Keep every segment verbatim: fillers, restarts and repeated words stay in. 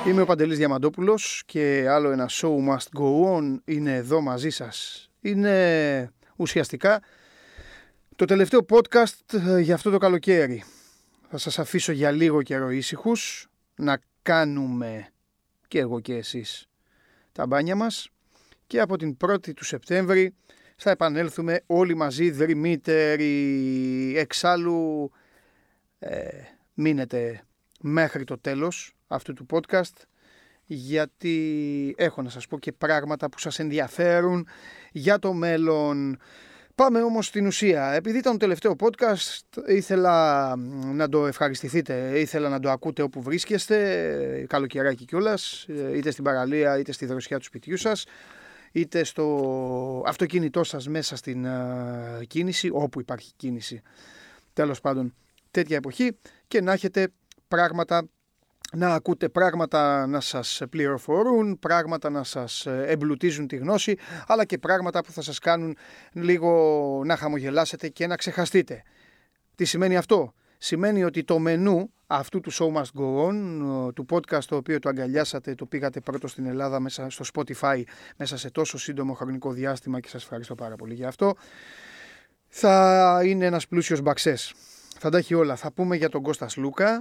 Είμαι ο Παντελής Διαμαντόπουλος και άλλο ένα show must go on είναι εδώ μαζί σας. Είναι ουσιαστικά το τελευταίο podcast για αυτό το καλοκαίρι. Θα σας αφήσω για λίγο καιρό ήσυχους να κάνουμε και εγώ και εσείς τα μπάνια μας και από την πρώτη του Σεπτέμβρη θα επανέλθουμε όλοι μαζί δρυμύτεροι. Εξάλλου ε, μείνετε μέχρι το τέλος αυτού του podcast, γιατί έχω να σας πω και πράγματα που σας ενδιαφέρουν για το μέλλον. Πάμε όμως στην ουσία. Επειδή ήταν το τελευταίο podcast, ήθελα να το ευχαριστηθείτε, ήθελα να το ακούτε όπου βρίσκεστε, καλοκαιράκι κιόλας, είτε στην παραλία είτε στη δροσιά του σπιτιού σας, είτε στο αυτοκίνητό σας μέσα στην uh, κίνηση, όπου υπάρχει κίνηση, τέλος πάντων τέτοια εποχή, και να έχετε πράγματα, να ακούτε πράγματα να σας πληροφορούν, πράγματα να σας εμπλουτίζουν τη γνώση, αλλά και πράγματα που θα σας κάνουν λίγο να χαμογελάσετε και να ξεχαστείτε. Τι σημαίνει αυτό? Σημαίνει ότι το μενού αυτού του Show Must Go On, του podcast το οποίο το αγκαλιάσατε, το πήγατε πρώτο στην Ελλάδα μέσα στο Spotify μέσα σε τόσο σύντομο χρονικό διάστημα και σας ευχαριστώ πάρα πολύ για αυτό, θα είναι ένας πλούσιος μπαξές. Θα τα έχει όλα. Θα πούμε για τον Κώστα Σλούκα,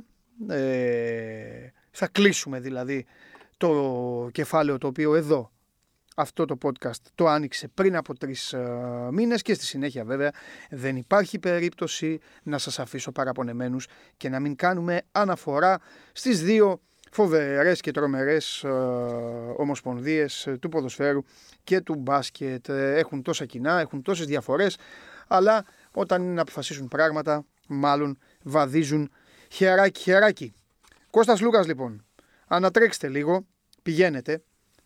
ε, θα κλείσουμε δηλαδή το κεφάλαιο το οποίο εδώ αυτό το podcast το άνοιξε πριν από τρεις ε, μήνες και στη συνέχεια βέβαια δεν υπάρχει περίπτωση να σας αφήσω παραπονεμένους και να μην κάνουμε αναφορά στις δύο φοβερές και τρομερές ε, ομοσπονδίες του ποδοσφαίρου και του μπάσκετ. Έχουν τόσα κοινά, έχουν τόσες διαφορές, αλλά όταν είναι να αποφασίσουν πράγματα μάλλον βαδίζουν χεράκι χεράκι. Κώστας Λούκας λοιπόν, ανατρέξτε λίγο, πηγαίνετε,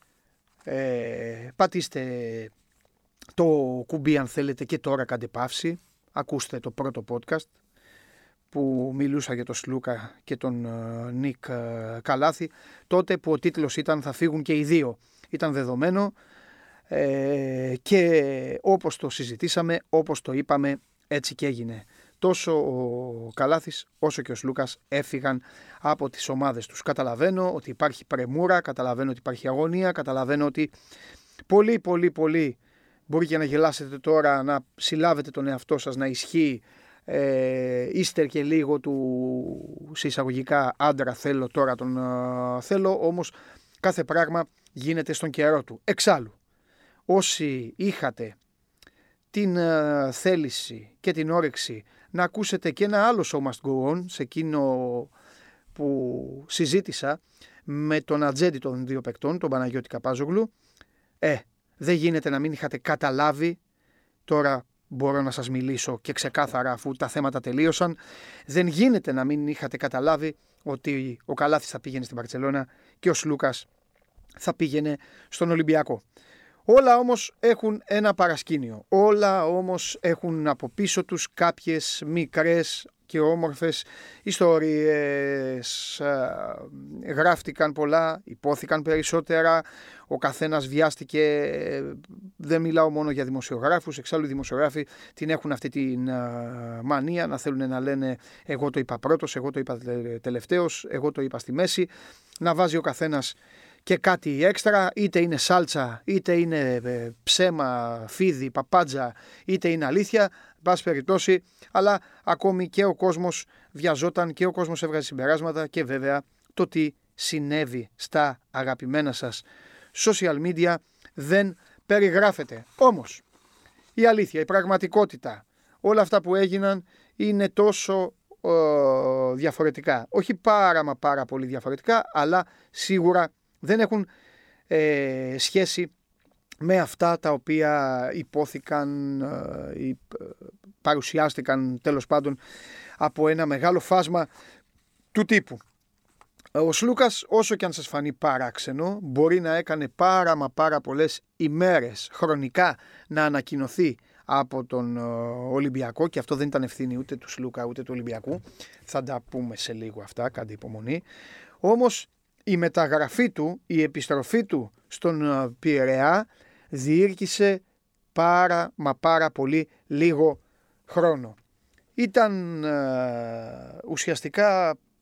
ε, πατήστε το κουμπί αν θέλετε και τώρα κάντε παύση, ακούστε το πρώτο podcast που μιλούσα για τον Σλούκα και τον uh, Νίκ uh, Καλάθη, τότε που ο τίτλος ήταν «Θα φύγουν και οι δύο». Ήταν δεδομένο ε, και όπως το συζητήσαμε, όπως το είπαμε, έτσι και έγινε. Τόσο ο Καλάθης όσο και ο Σλούκας έφυγαν από τις ομάδες τους. Καταλαβαίνω ότι υπάρχει πρεμούρα, καταλαβαίνω ότι υπάρχει αγωνία, καταλαβαίνω ότι πολύ πολύ πολύ μπορεί και να γελάσετε τώρα, να συλλάβετε τον εαυτό σας, να ισχύει ε, ύστερ και λίγο του συσσαγωγικά άντρα θέλω, τώρα τον ε, θέλω, όμως κάθε πράγμα γίνεται στον καιρό του. Εξάλλου, όσοι είχατε την ε, θέληση και την όρεξη να ακούσετε και ένα άλλο Show Must Go On, σε εκείνο που συζήτησα με τον ατζέντη των δύο παικτών, τον Παναγιώτη Καπάζογλου, ε, δεν γίνεται να μην είχατε καταλάβει, τώρα μπορώ να σας μιλήσω και ξεκάθαρα αφού τα θέματα τελείωσαν, δεν γίνεται να μην είχατε καταλάβει ότι ο Καλάθης θα πήγαινε στην Μπαρτσελώνα και ο Σλούκας θα πήγαινε στον Ολυμπιακό. Όλα όμως έχουν ένα παρασκήνιο, όλα όμως έχουν από πίσω τους κάποιες μικρές και όμορφες ιστορίες. Γράφτηκαν πολλά, υπόθηκαν περισσότερα, ο καθένας βιάστηκε, δεν μιλάω μόνο για δημοσιογράφους, εξάλλου οι δημοσιογράφοι την έχουν αυτή την μανία να θέλουν να λένε εγώ το είπα πρώτος, εγώ το είπα τελευταίος, εγώ το είπα στη μέση, να βάζει ο καθένας και κάτι έξτρα, είτε είναι σάλτσα, είτε είναι ψέμα, φίδι, παπάντζα, είτε είναι αλήθεια, πάση περιπτώσει, αλλά ακόμη και ο κόσμος βιαζόταν και ο κόσμος έβγαζε συμπεράσματα και βέβαια το τι συνέβη στα αγαπημένα σας social media δεν περιγράφεται. Όμως η αλήθεια, η πραγματικότητα, όλα αυτά που έγιναν είναι τόσο ε, διαφορετικά, όχι πάρα μα πάρα πολύ διαφορετικά, αλλά σίγουρα δεν έχουν ε, σχέση με αυτά τα οποία υπόθηκαν ή ε, παρουσιάστηκαν τέλος πάντων από ένα μεγάλο φάσμα του τύπου. Ο Σλούκας, όσο και αν σας φανεί παράξενο, μπορεί να έκανε πάρα μα πάρα πολλές ημέρες χρονικά να ανακοινωθεί από τον Ολυμπιακό, και αυτό δεν ήταν ευθύνη ούτε του Σλούκα ούτε του Ολυμπιακού. Θα τα πούμε σε λίγο αυτά, κάντε υπομονή. Όμως η μεταγραφή του, η επιστροφή του στον Πειραιά διήρκησε πάρα μα πάρα πολύ λίγο χρόνο. Ήταν ε, ουσιαστικά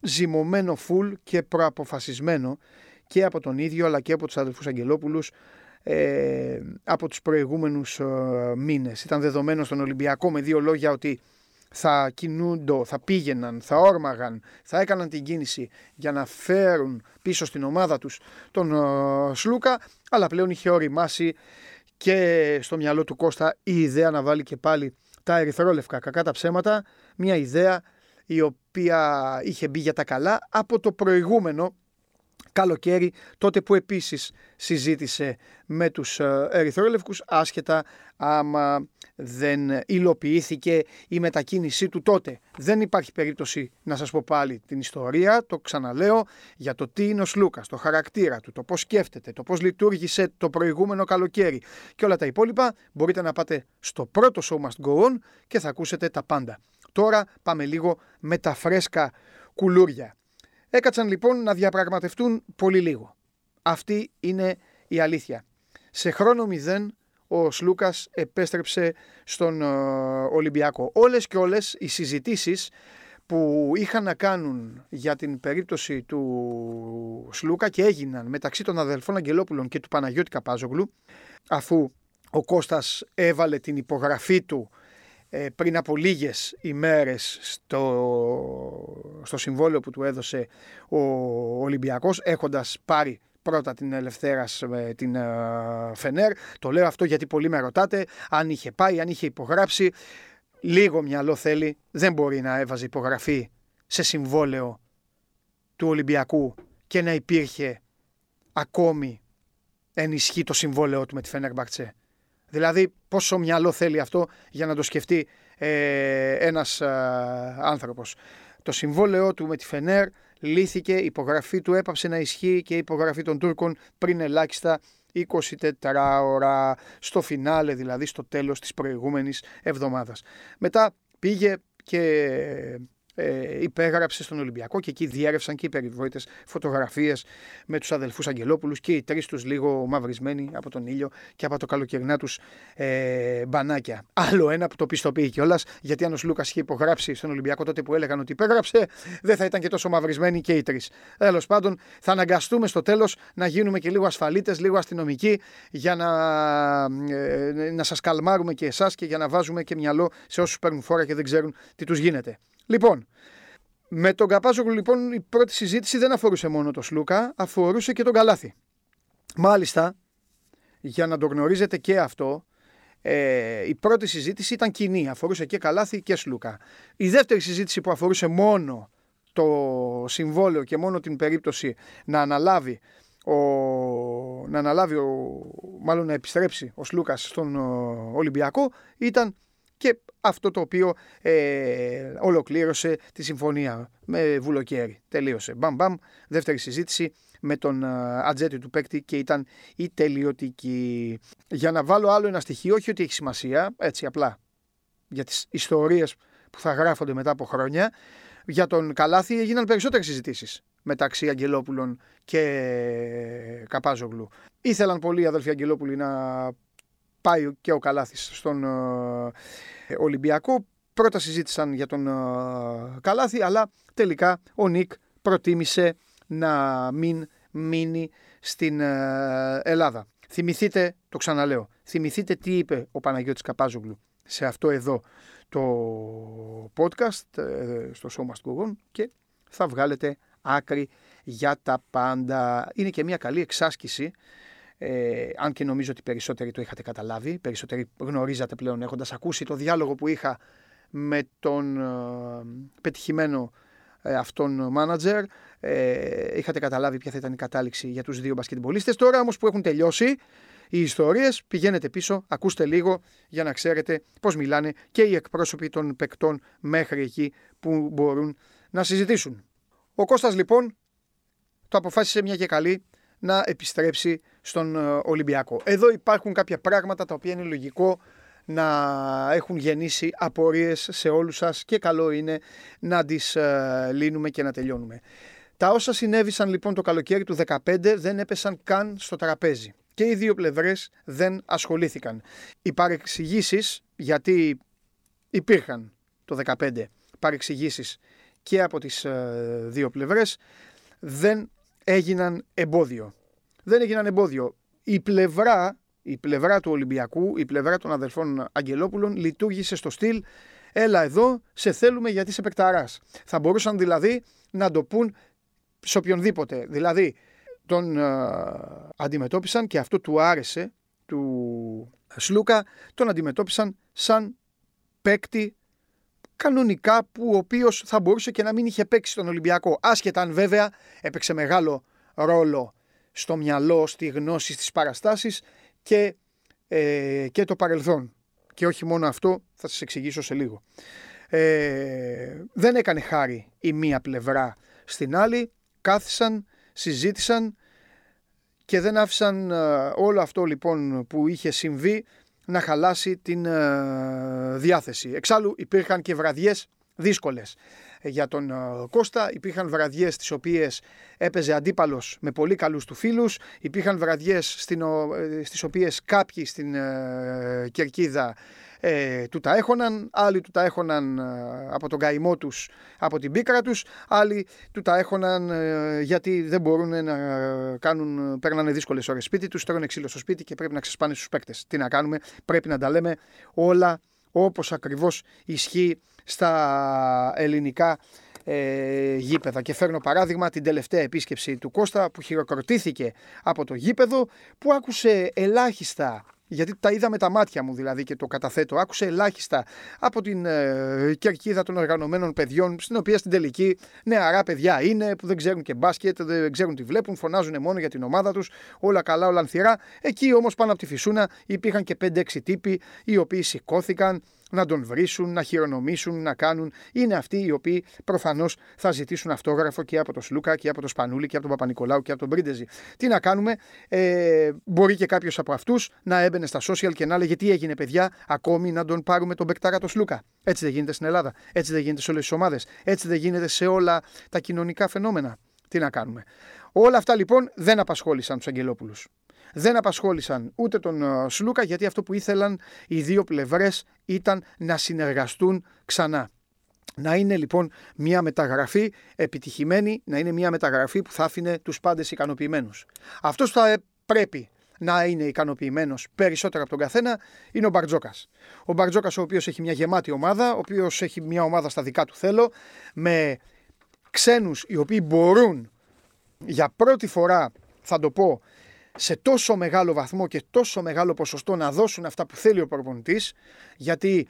ζυμωμένο φουλ και προαποφασισμένο και από τον ίδιο αλλά και από τους αδελφούς Αγγελόπουλους ε, από τους προηγούμενους ε, μήνες. Ήταν δεδομένο στον Ολυμπιακό με δύο λόγια ότι θα κινούντο, θα πήγαιναν, θα όρμαγαν, θα έκαναν την κίνηση για να φέρουν πίσω στην ομάδα τους τον ε, Σλούκα, αλλά πλέον είχε οριμάσει και στο μυαλό του Κώστα η ιδέα να βάλει και πάλι τα ερυθρόλευκα. Κακά τα ψέματα, μια ιδέα η οποία είχε μπει για τα καλά από το προηγούμενο καλοκαίρι, τότε που επίσης συζήτησε με τους ερυθρόλευκους, άσχετα άμα δεν υλοποιήθηκε η μετακίνησή του τότε. Δεν υπάρχει περίπτωση να σας πω πάλι την ιστορία, το ξαναλέω, για το τι είναι ο Σλούκας, το χαρακτήρα του, το πώς σκέφτεται, το πώς λειτουργήσε το προηγούμενο καλοκαίρι και όλα τα υπόλοιπα. Μπορείτε να πάτε στο πρώτο Show Must Go On και θα ακούσετε τα πάντα. Τώρα πάμε λίγο με τα φρέσκα κουλούρια. Έκατσαν λοιπόν να διαπραγματευτούν πολύ λίγο. Αυτή είναι η αλήθεια. Σε χρόνο μηδέν ο Σλούκας επέστρεψε στον ε, Ολυμπιακό. Όλες και όλες οι συζητήσεις που είχαν να κάνουν για την περίπτωση του Σλούκα και έγιναν μεταξύ των αδελφών Αγγελόπουλων και του Παναγιώτη Καπάζογλου, αφού ο Κώστας έβαλε την υπογραφή του πριν από λίγες ημέρες στο, στο συμβόλαιο που του έδωσε ο Ολυμπιακός, έχοντας πάρει πρώτα την Ελευθέρας με την uh, Φενέρ. Το λέω αυτό γιατί πολλοί με ρωτάτε αν είχε πάει, αν είχε υπογράψει. Λίγο μυαλό θέλει, δεν μπορεί να έβαζε υπογραφή σε συμβόλαιο του Ολυμπιακού και να υπήρχε ακόμη ενισχύ το συμβόλαιο του με τη Φενέρμπαχτσε. Δηλαδή πόσο μυαλό θέλει αυτό για να το σκεφτεί ε, ένας ε, άνθρωπος. Το συμβόλαιό του με τη Φενέρ λύθηκε, η υπογραφή του έπαψε να ισχύει και η υπογραφή των Τούρκων πριν ελάχιστα είκοσι τέσσερις ώρα, στο φινάλε δηλαδή, στο τέλος της προηγούμενης εβδομάδας. Μετά πήγε και ε, υπέγραψε στον Ολυμπιακό και εκεί διέρευσαν και οι περιβόητες φωτογραφίες με τους αδελφούς Αγγελόπουλους και οι τρεις τους λίγο μαυρισμένοι από τον ήλιο και από το καλοκαιρινά τους ε, μπανάκια. Άλλο ένα που το πιστοποιεί κιόλας, γιατί αν ο Σλούκας είχε υπογράψει στον Ολυμπιακό τότε που έλεγαν ότι υπέγραψε, δεν θα ήταν και τόσο μαυρισμένοι και οι τρεις. Τέλος πάντων, θα αναγκαστούμε στο τέλος να γίνουμε και λίγο ασφαλίτες, λίγο αστυνομικοί, για να, ε, να σας καλμάρουμε και εσάς και για να βάζουμε και μυαλό σε όσους παίρνουν φόρα και δεν ξέρουν τι τους γίνεται. Λοιπόν, με τον Καπάζογλου λοιπόν η πρώτη συζήτηση δεν αφορούσε μόνο τον Σλούκα, αφορούσε και τον Καλάθι. Μάλιστα, για να το γνωρίζετε και αυτό, ε, η πρώτη συζήτηση ήταν κοινή, αφορούσε και Καλάθι και Σλούκα. Η δεύτερη συζήτηση που αφορούσε μόνο το συμβόλαιο και μόνο την περίπτωση να αναλάβει, ο, να αναλάβει ο, μάλλον να επιστρέψει ο Σλούκας στον ο, Ολυμπιακό, ήταν και αυτό το οποίο ε, ολοκλήρωσε τη συμφωνία με Βουλοκαίρι. Τελείωσε. Μπαμ μπαμ. Δεύτερη συζήτηση με τον ατζέτη του παίκτη και ήταν η τελειωτική. Για να βάλω άλλο ένα στοιχείο, όχι ότι έχει σημασία, έτσι απλά για τις ιστορίες που θα γράφονται μετά από χρόνια, για τον Καλάθι έγιναν περισσότερες συζητήσεις μεταξύ Αγγελόπουλων και Καπάζογλου. Ήθελαν πολλοί οι αδελφοί Αγγελόπουλοι να πάει και ο Καλάθης στον ε, Ολυμπιακό. Πρώτα συζήτησαν για τον ε, Καλάθη, αλλά τελικά ο Νικ προτίμησε να μην μείνει στην ε, Ελλάδα. Θυμηθείτε, το ξαναλέω, θυμηθείτε τι είπε ο Παναγιώτης Καπάζογλου σε αυτό εδώ το podcast, ε, στο Show Must Go On, και θα βγάλετε άκρη για τα πάντα. Είναι και μια καλή εξάσκηση. Ε, αν και νομίζω ότι περισσότεροι το είχατε καταλάβει, περισσότεροι γνωρίζατε πλέον έχοντας ακούσει το διάλογο που είχα με τον ε, πετυχημένο ε, αυτόν μάνατζερ, ε, είχατε καταλάβει ποια θα ήταν η κατάληξη για τους δύο μπασκετμπολίστες. Τώρα όμως που έχουν τελειώσει οι ιστορίες, πηγαίνετε πίσω, ακούστε λίγο για να ξέρετε πώς μιλάνε και οι εκπρόσωποι των παικτών μέχρι εκεί που μπορούν να συζητήσουν. Ο Κώστας λοιπόν το αποφάσισε μια και καλή να επιστρέψει στον Ολυμπιακό. Εδώ υπάρχουν κάποια πράγματα τα οποία είναι λογικό να έχουν γεννήσει απορίες σε όλους σας και καλό είναι να τις ε, λύνουμε και να τελειώνουμε. Τα όσα συνέβησαν λοιπόν το καλοκαίρι του δεκαπέντε δεν έπεσαν καν στο τραπέζι και οι δύο πλευρές δεν ασχολήθηκαν. Οι παρεξηγήσεις, γιατί υπήρχαν το δεκαπέντε παρεξηγήσεις και από τις ε, δύο πλευρές δεν έγιναν εμπόδιο. Δεν έγιναν εμπόδιο. Η πλευρά, η πλευρά του Ολυμπιακού, η πλευρά των αδελφών Αγγελόπουλων λειτουργήσε στο στυλ «έλα εδώ, σε θέλουμε γιατί σε παικταράς». Θα μπορούσαν δηλαδή να το πούν σε οποιονδήποτε. Δηλαδή τον ε, αντιμετώπισαν, και αυτό του άρεσε του Σλούκα, τον αντιμετώπισαν σαν παίκτη κανονικά, που ο οποίος θα μπορούσε και να μην είχε παίξει στον Ολυμπιακό, άσχετα αν βέβαια έπαιξε μεγάλο ρόλο στο μυαλό, στη γνώση, στις παραστάσεις και, ε, και το παρελθόν. Και όχι μόνο αυτό, θα σας εξηγήσω σε λίγο. Ε, δεν έκανε χάρη η μία πλευρά στην άλλη, κάθισαν, συζήτησαν και δεν άφησαν ε, όλο αυτό λοιπόν που είχε συμβεί να χαλάσει την ε, διάθεση. Εξάλλου υπήρχαν και βραδιές δύσκολες για τον ε, Κώστα, υπήρχαν βραδιές τις οποίες έπαιζε αντίπαλος με πολύ καλούς του φίλους, υπήρχαν βραδιές στην, ε, στις οποίες κάποιοι στην ε, κερκίδα ε, του τα έχωναν, άλλοι του τα έχωναν ε, από τον καημό τους, από την πίκρα τους, άλλοι του τα έχωναν ε, γιατί δεν μπορούν να κάνουν, παίρνανε δύσκολες ώρες σπίτι τους, τρώνε ξύλο στο σπίτι και πρέπει να ξεσπάνε στους παίκτες. Τι να κάνουμε, πρέπει να τα λέμε όλα όπως ακριβώς ισχύει στα ελληνικά ε, γήπεδα. Και φέρνω παράδειγμα την τελευταία επίσκεψη του Κώστα, που χειροκροτήθηκε από το γήπεδο, που άκουσε ελάχιστα, γιατί τα είδα με τα μάτια μου δηλαδή και το καταθέτω, άκουσε ελάχιστα από την ε, κερκίδα των οργανωμένων παιδιών, στην οποία στην τελική νεαρά παιδιά είναι, που δεν ξέρουν και μπάσκετ, δεν ξέρουν τι βλέπουν, φωνάζουν μόνο για την ομάδα τους, όλα καλά, όλα ανθυρά. Εκεί όμως πάνω από τη φυσούνα υπήρχαν και πέντε έξι τύποι οι οποίοι σηκώθηκαν να τον βρίσουν, να χειρονομήσουν, να κάνουν. Είναι αυτοί οι οποίοι προφανώς θα ζητήσουν αυτόγραφο και από τον Σλούκα και από τον Σπανούλη και από τον Παπα-Νικολάου και από τον Μπρίντεζη. Τι να κάνουμε, ε, μπορεί και κάποιος από αυτούς να έμπαινε στα social και να έλεγε τι έγινε παιδιά, ακόμη να τον πάρουμε τον παικτάρα τον Σλούκα. Έτσι δεν γίνεται στην Ελλάδα, έτσι δεν γίνεται σε όλες τις ομάδες, έτσι δεν γίνεται σε όλα τα κοινωνικά φαινόμενα. Τι να κάνουμε. Όλα αυτά λοιπόν δεν απασχόλησαν τους Αγγελόπουλους. Δεν απασχόλησαν ούτε τον uh, Σλούκα, γιατί αυτό που ήθελαν οι δύο πλευρές ήταν να συνεργαστούν ξανά. Να είναι λοιπόν μια μεταγραφή επιτυχημένη, να είναι μια μεταγραφή που θα άφηνε τους πάντες ικανοποιημένους. Αυτός θα πρέπει να είναι ικανοποιημένος περισσότερο από τον καθένα είναι ο Μπαρτζόκας. Ο Μπαρτζόκας, ο οποίος έχει μια γεμάτη ομάδα, ο οποίος έχει μια ομάδα στα δικά του θέλω, με ξένους οι οποίοι μπορούν για πρώτη φορά, θα το πω, σε τόσο μεγάλο βαθμό και τόσο μεγάλο ποσοστό να δώσουν αυτά που θέλει ο προπονητής, γιατί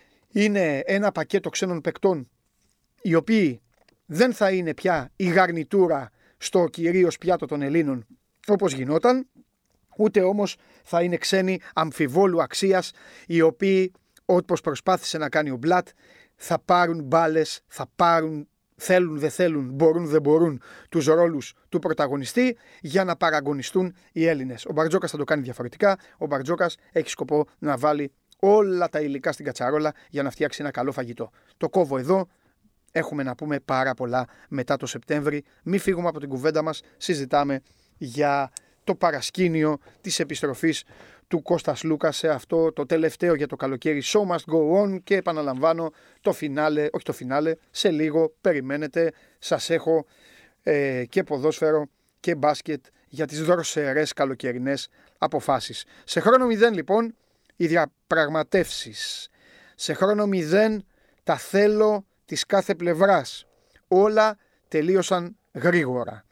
είναι ένα πακέτο ξένων παικτών οι οποίοι δεν θα είναι πια η γαρνιτούρα στο κυρίως πιάτο των Ελλήνων όπως γινόταν, ούτε όμως θα είναι ξένοι αμφιβόλου αξίας οι οποίοι, όπως προσπάθησε να κάνει ο Μπλατ, θα πάρουν μπάλες, θα πάρουν, θέλουν δεν θέλουν, μπορούν δεν μπορούν τους ρόλους του πρωταγωνιστή για να παραγωνιστούν οι Έλληνες. Ο Μπαρτζόκας θα το κάνει διαφορετικά. Ο Μπαρτζόκας έχει σκοπό να βάλει όλα τα υλικά στην κατσαρόλα για να φτιάξει ένα καλό φαγητό. Το κόβω εδώ. Έχουμε να πούμε πάρα πολλά μετά το Σεπτέμβρη. Μην φύγουμε από την κουβέντα μας. Συζητάμε για το παρασκήνιο της επιστροφής του Κώστα Σλούκα σε αυτό το τελευταίο για το καλοκαίρι Show Must Go On, και επαναλαμβάνω το φινάλε, όχι το φινάλε, σε λίγο περιμένετε, σας έχω ε, και ποδόσφαιρο και μπάσκετ για τις δροσερές καλοκαιρινές αποφάσεις. Σε χρόνο μηδέν λοιπόν οι διαπραγματεύσεις, σε χρόνο μηδέν τα θέλω της κάθε πλευράς, όλα τελείωσαν γρήγορα.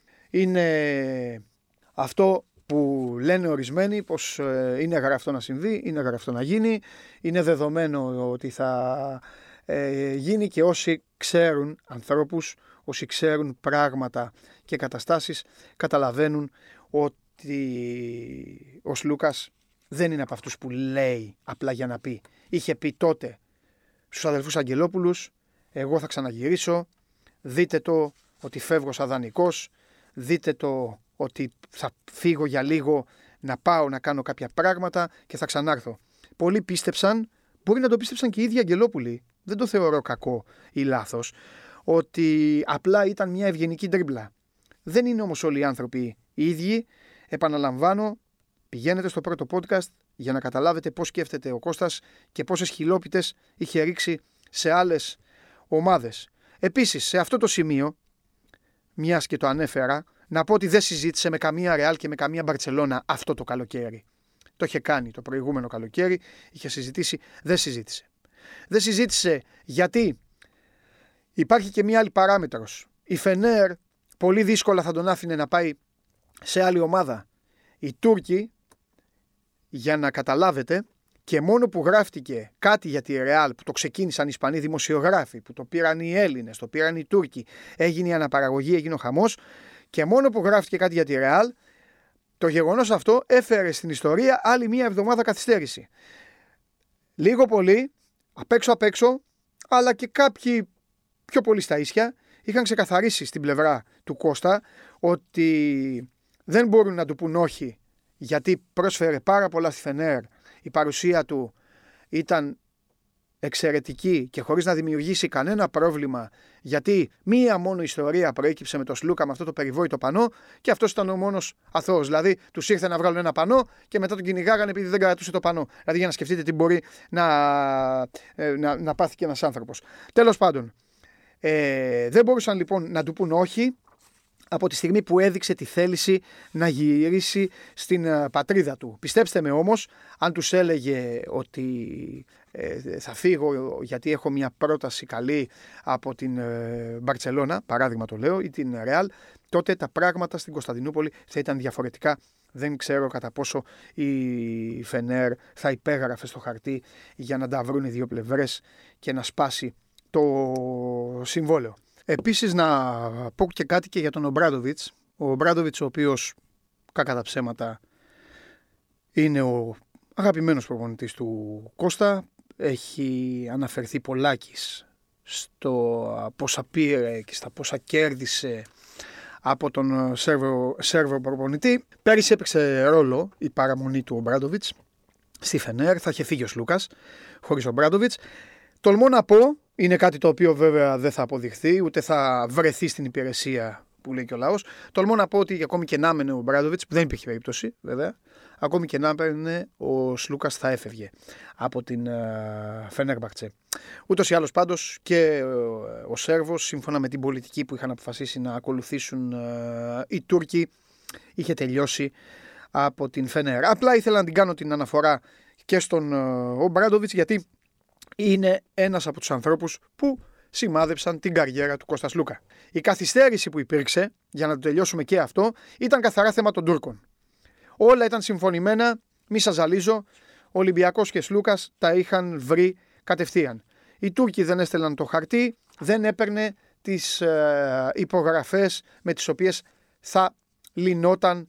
Είναι αυτό που λένε ορισμένοι πως είναι γραφτό να συμβεί, είναι γραφτό να γίνει, είναι δεδομένο ότι θα ε, γίνει, και όσοι ξέρουν ανθρώπους, όσοι ξέρουν πράγματα και καταστάσεις, καταλαβαίνουν ότι ο Σλούκας δεν είναι από αυτούς που λέει απλά για να πει. Είχε πει τότε στους αδελφούς Αγγελόπουλους, εγώ θα ξαναγυρίσω, δείτε το ότι φεύγω σαν δανεικός, δείτε το ότι θα φύγω για λίγο να πάω να κάνω κάποια πράγματα και θα ξανάρθω. Πολλοί πίστεψαν, μπορεί να το πίστεψαν και οι ίδιοι Αγγελόπουλοι, δεν το θεωρώ κακό ή λάθος, ότι απλά ήταν μια ευγενική τρίμπλα. Δεν είναι όμως όλοι οι άνθρωποι οι ίδιοι. Επαναλαμβάνω, πηγαίνετε στο πρώτο podcast για να καταλάβετε πώς σκέφτεται ο Κώστας και πόσες χιλόπιτες είχε ρίξει σε άλλες ομάδες. Επίσης, σε αυτό το σημείο, μιας και το ανέφερα, να πω ότι δεν συζήτησε με καμία Ρεάλ και με καμία Μπαρτσελώνα αυτό το καλοκαίρι. Το είχε κάνει το προηγούμενο καλοκαίρι, είχε συζητήσει, δεν συζήτησε. Δεν συζήτησε γιατί υπάρχει και μια άλλη παράμετρος. Η Φενέρ πολύ δύσκολα θα τον άφηνε να πάει σε άλλη ομάδα. Οι Τούρκοι, για να καταλάβετε, και μόνο που γράφτηκε κάτι για τη Ρεάλ, που το ξεκίνησαν οι Ισπανοί δημοσιογράφοι, που το πήραν οι Έλληνες, το πήραν οι Τούρκοι, έγινε η αναπαραγωγή, έγινε ο χαμός, και μόνο που γράφτηκε κάτι για τη Ρεάλ, το γεγονός αυτό έφερε στην ιστορία άλλη μία εβδομάδα καθυστέρηση. Λίγο πολύ, απ' έξω απ' έξω, αλλά και κάποιοι πιο πολύ στα ίσια, είχαν ξεκαθαρίσει στην πλευρά του Κώστα ότι δεν μπορούν να του πουν όχι, γιατί πρόσφερε πάρα πολλά στη Φενέρ. Η παρουσία του ήταν εξαιρετική και χωρίς να δημιουργήσει κανένα πρόβλημα, γιατί μία μόνο ιστορία προέκυψε με τον Σλούκα, με αυτό το περιβόητο πανό, και αυτός ήταν ο μόνος αθώος. Δηλαδή, τους ήρθε να βγάλουν ένα πανό και μετά τον κυνηγάγανε επειδή δεν κρατούσε το πανό. Δηλαδή, για να σκεφτείτε τι μπορεί να, να, να πάθει και ένας άνθρωπος. Τέλος πάντων, ε, δεν μπορούσαν λοιπόν να του πούν όχι από τη στιγμή που έδειξε τη θέληση να γυρίσει στην uh, πατρίδα του. Πιστέψτε με όμως, αν τους έλεγε ότι ε, θα φύγω γιατί έχω μια πρόταση καλή από την ε, Μπαρτσελώνα, παράδειγμα το λέω, ή την Ρεάλ, τότε τα πράγματα στην Κωνσταντινούπολη θα ήταν διαφορετικά. Δεν ξέρω κατά πόσο η Φενέρ θα υπέγραφε στο χαρτί για να τα βρουν οι δύο πλευρές και να σπάσει το συμβόλαιο. Επίσης να πω και κάτι και για τον Ομπράντοβιτς. Ο Ομπράντοβιτς, ο οποίος κακά τα ψέματα είναι ο αγαπημένος προπονητής του Κώστα, έχει αναφερθεί πολλάκις στο πόσα πήρε και στα πόσα κέρδισε από τον Σέρβο, Σέρβο προπονητή. Πέρυσι έπαιξε ρόλο η παραμονή του Ομπράντοβιτς στη Φενέρ, θα είχε φύγει ο Σλούκας χωρίς ο Ομπράντοβιτς. Τολμώ να πω, είναι κάτι το οποίο βέβαια δεν θα αποδειχθεί, ούτε θα βρεθεί στην υπηρεσία που λέει και ο λαός. Τολμώ να πω ότι ακόμη και να έμενε ο Ομπράντοβιτς, που δεν υπήρχε περίπτωση βέβαια, ακόμη και να έμενε ο Σλούκας θα έφευγε από την Φενέρμπαχτσε. Ούτως ή άλλως πάντως και ο Σέρβος, σύμφωνα με την πολιτική που είχαν αποφασίσει να ακολουθήσουν οι Τούρκοι, είχε τελειώσει από την Φενέρ. Απλά ήθελα να την κάνω την αναφορά και στον Ομπράντοβιτς, γιατί είναι ένας από τους ανθρώπους που σημάδεψαν την καριέρα του Κώστα Σλούκα. Η καθυστέρηση που υπήρξε, για να το τελειώσουμε και αυτό, ήταν καθαρά θέμα των Τούρκων. Όλα ήταν συμφωνημένα, μη σας ζαλίζω, ο Ολυμπιακός και Σλούκας τα είχαν βρει κατευθείαν. Οι Τούρκοι δεν έστελναν το χαρτί, δεν έπαιρνε τις ε, υπογραφές με τις οποίες θα λυνόταν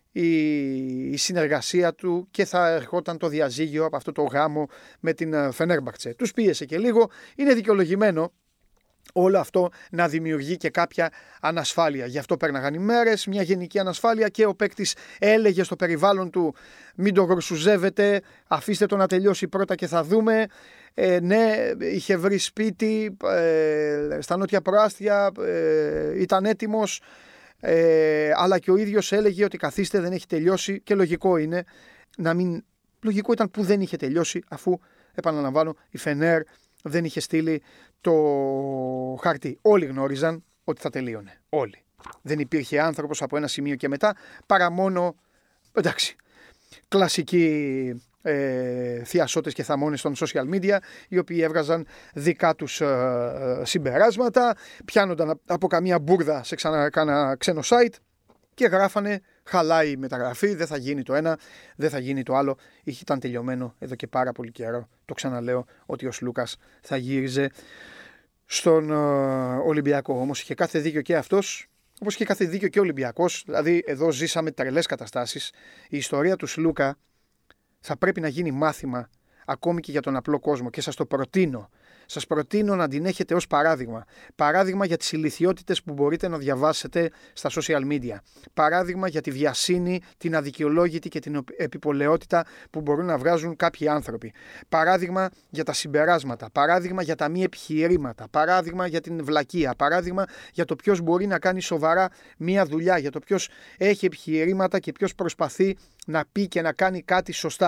η συνεργασία του και θα ερχόταν το διαζύγιο από αυτό το γάμο με την Φενέρμπαχτσε. Τους πίεσε και λίγο, είναι δικαιολογημένο όλο αυτό να δημιουργεί και κάποια ανασφάλεια. Γι' αυτό πέρναγαν οι μέρες, μια γενική ανασφάλεια, και ο παίκτης έλεγε στο περιβάλλον του μην το γρουσουζεύετε, αφήστε το να τελειώσει πρώτα και θα δούμε. Ε, ναι, είχε βρει σπίτι ε, στα νότια προάστια, ε, ήταν έτοιμος. Ε, αλλά και ο ίδιος έλεγε ότι καθίστε, δεν έχει τελειώσει, και λογικό είναι να μην. Λογικό ήταν που δεν είχε τελειώσει, αφού, επαναλαμβάνω, η Φενέρ δεν είχε στείλει το χαρτί. Όλοι γνώριζαν ότι θα τελείωνε. Όλοι. Δεν υπήρχε άνθρωπος από ένα σημείο και μετά, παρά μόνο, εντάξει, κλασικοί ε, θειασότες και θαμώνες των social media, οι οποίοι έβγαζαν δικά τους ε, συμπεράσματα, πιάνονταν από καμία μπουρδα σε ξανά, κάνα ξένο site και γράφανε χαλάει η μεταγραφή, δεν θα γίνει το ένα, δεν θα γίνει το άλλο. Ήταν τελειωμένο εδώ και πάρα πολύ καιρό. Το ξαναλέω ότι ο Σλούκας θα γύριζε στον ε, Ολυμπιακό. Όμως είχε κάθε δίκιο και αυτός, όπως είχε κάθε δίκιο και ο Ολυμπιακός. Δηλαδή εδώ ζήσαμε τρελές καταστάσεις. Η ιστορία του Σλούκα θα πρέπει να γίνει μάθημα ακόμη και για τον απλό κόσμο, και σας το προτείνω. Σας προτείνω να την έχετε ως παράδειγμα. Παράδειγμα για τις ηλιθιότητες που μπορείτε να διαβάσετε στα social media. Παράδειγμα για τη βιασύνη, την αδικαιολόγητη και την επιπολαιότητα που μπορούν να βγάζουν κάποιοι άνθρωποι. Παράδειγμα για τα συμπεράσματα. Παράδειγμα για τα μη επιχειρήματα. Παράδειγμα για την βλακεία. Παράδειγμα για το ποιος μπορεί να κάνει σοβαρά μία δουλειά. Για το ποιος έχει επιχειρήματα και ποιος προσπαθεί να πει και να κάνει κάτι σωστά.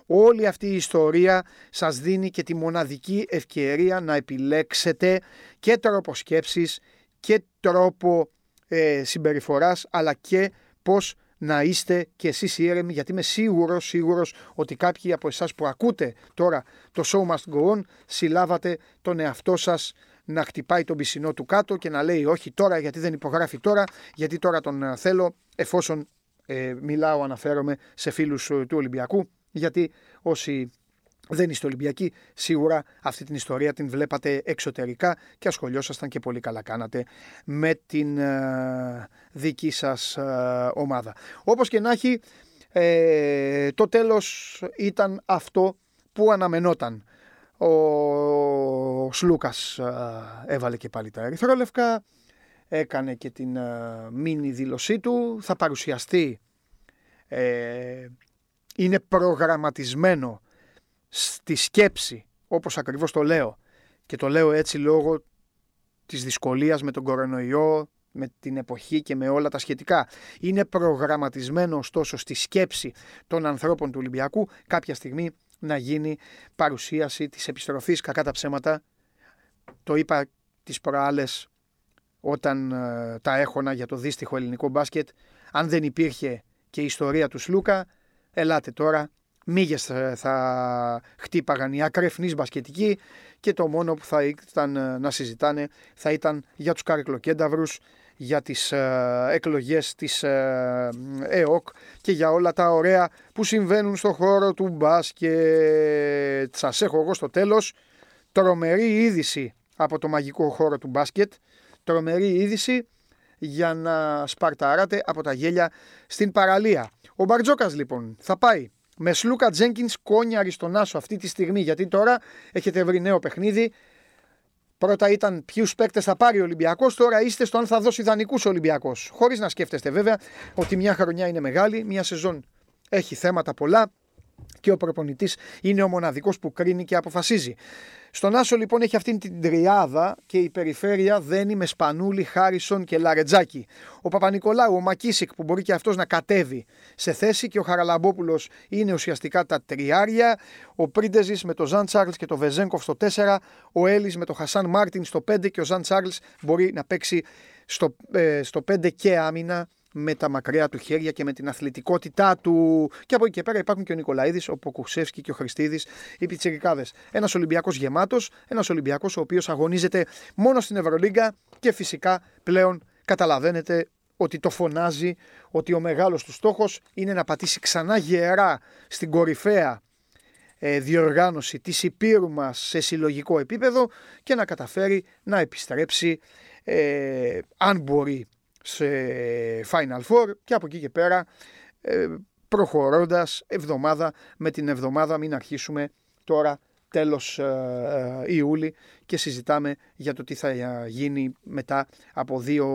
Όλη αυτή η ιστορία σας δίνει και τη μοναδική ευκαιρία να επιλέξετε και τρόπο σκέψης και τρόπο ε, συμπεριφοράς, αλλά και πώς να είστε και εσείς ήρεμοι, γιατί είμαι σίγουρος, σίγουρος ότι κάποιοι από εσάς που ακούτε τώρα το show must go on συλλάβατε τον εαυτό σας να χτυπάει τον πισινό του κάτω και να λέει όχι τώρα, γιατί δεν υπογράφει τώρα, γιατί τώρα τον θέλω, εφόσον ε, μιλάω, αναφέρομαι σε φίλους του Ολυμπιακού, γιατί όσοι δεν είστε Ολυμπιακοί, σίγουρα αυτή την ιστορία την βλέπατε εξωτερικά και ασχολιόσασταν και πολύ καλά κάνατε με την ε, δική σας ε, ομάδα. Όπως και να έχει, ε, το τέλος ήταν αυτό που αναμενόταν. Ο Σλούκας ε, έβαλε και πάλι τα ερυθρόλευκα, έκανε και την ε, μίνι δήλωσή του, θα παρουσιαστεί, ε, είναι προγραμματισμένο στη σκέψη, όπως ακριβώς το λέω, και το λέω έτσι λόγω της δυσκολίας με τον κορονοϊό, με την εποχή και με όλα τα σχετικά. Είναι προγραμματισμένο ωστόσο στη σκέψη των ανθρώπων του Ολυμπιακού κάποια στιγμή να γίνει παρουσίαση της επιστροφής, κακά τα ψέματα. Το είπα τις προάλλες όταν ε, τα έχωνα για το δύστιχο ελληνικό μπάσκετ. Αν δεν υπήρχε και η ιστορία του Σλούκα, ελάτε τώρα. Μίγες θα χτύπαγαν οι ακρεφνείς μπασκετικοί και το μόνο που θα ήταν να συζητάνε θα ήταν για τους καρεκλοκένταυρους, για τις ε, εκλογές της ε, ΕΟΚ και για όλα τα ωραία που συμβαίνουν στο χώρο του μπάσκετ. Σας έχω εγώ στο τέλος τρομερή είδηση από το μαγικό χώρο του μπάσκετ, τρομερή είδηση για να σπαρταράτε από τα γέλια στην παραλία. Ο Μπαρτζόκας λοιπόν θα πάει με Σλούκα, Τζένκινς, Κόνιαρη στον άσο αυτή τη στιγμή, γιατί τώρα έχετε βρει νέο παιχνίδι. Πρώτα ήταν ποιους παίκτες θα πάρει ο Ολυμπιακός, τώρα είστε στο αν θα δώσει δανεικούς ο Ολυμπιακός. Χωρίς να σκέφτεστε βέβαια ότι μια χρονιά είναι μεγάλη, μια σεζόν έχει θέματα πολλά και ο προπονητής είναι ο μοναδικός που κρίνει και αποφασίζει. Στον άσο λοιπόν έχει αυτήν την τριάδα και η περιφέρεια δένει με Σπανούλη, Χάρισον και Λαρετζάκη. Ο Παπα-Νικολάου, ο Μακίσικ που μπορεί και αυτός να κατέβει σε θέση και ο Χαραλαμπόπουλος είναι ουσιαστικά τα τριάρια. Ο Πρίντεζης με τον Ζαν Τσάρλς και τον Βεζένκοφ στο τέσσερα. Ο Έλλης με τον Χασάν Μάρτιν στο πέντε και ο Ζαν Τσάρλς μπορεί να παίξει στο, ε, στο πέντε και άμυνα με τα μακριά του χέρια και με την αθλητικότητά του. Και από εκεί και πέρα υπάρχουν και ο Νικολαίδης, ο Ποκουσεύσκι και ο Χριστίδης, οι πιτσιρικάδες. Ένας Ολυμπιακός γεμάτος, ένας Ολυμπιακός ο οποίος αγωνίζεται μόνο στην Ευρωλίγκα και φυσικά πλέον καταλαβαίνετε ότι το φωνάζει, ότι ο μεγάλος του στόχος είναι να πατήσει ξανά γερά στην κορυφαία ε, διοργάνωση της Υπήρου μας σε συλλογικό επίπεδο και να καταφέρει να επιστρέψει, ε, αν μπορεί, σε Final Four και από εκεί και πέρα ε, προχωρώντας εβδομάδα με την εβδομάδα, μην αρχίσουμε τώρα τέλος ε, ε, Ιούλη και συζητάμε για το τι θα γίνει μετά από δύο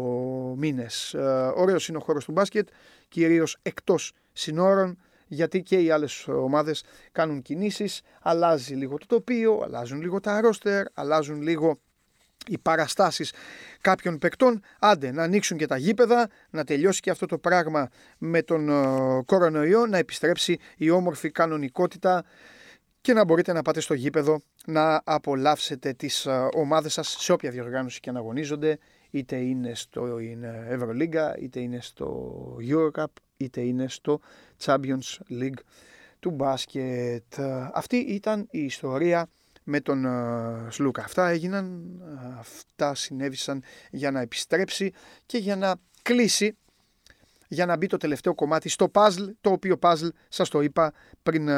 μήνες. Ε, ωραίος είναι ο χώρος του μπάσκετ, κυρίως εκτός συνόρων, γιατί και οι άλλες ομάδες κάνουν κινήσεις, αλλάζει λίγο το τοπίο, αλλάζουν λίγο τα ρόστερ, αλλάζουν λίγο οι παραστάσεις κάποιων παικτών. Άντε να ανοίξουν και τα γήπεδα, να τελειώσει και αυτό το πράγμα με τον uh, κορονοϊό, να επιστρέψει η όμορφη κανονικότητα και να μπορείτε να πάτε στο γήπεδο να απολαύσετε τις uh, ομάδες σας σε όποια διοργάνωση και να αγωνίζονται, είτε είναι στο Ευρωλίγκα, είτε είναι στο Eurocup, είτε είναι στο Champions League του μπάσκετ. Uh, αυτή ήταν η ιστορία με τον uh, Σλούκα. Αυτά έγιναν, uh, αυτά συνέβησαν για να επιστρέψει και για να κλείσει, για να μπει το τελευταίο κομμάτι στο puzzle, το οποίο puzzle σας το είπα πριν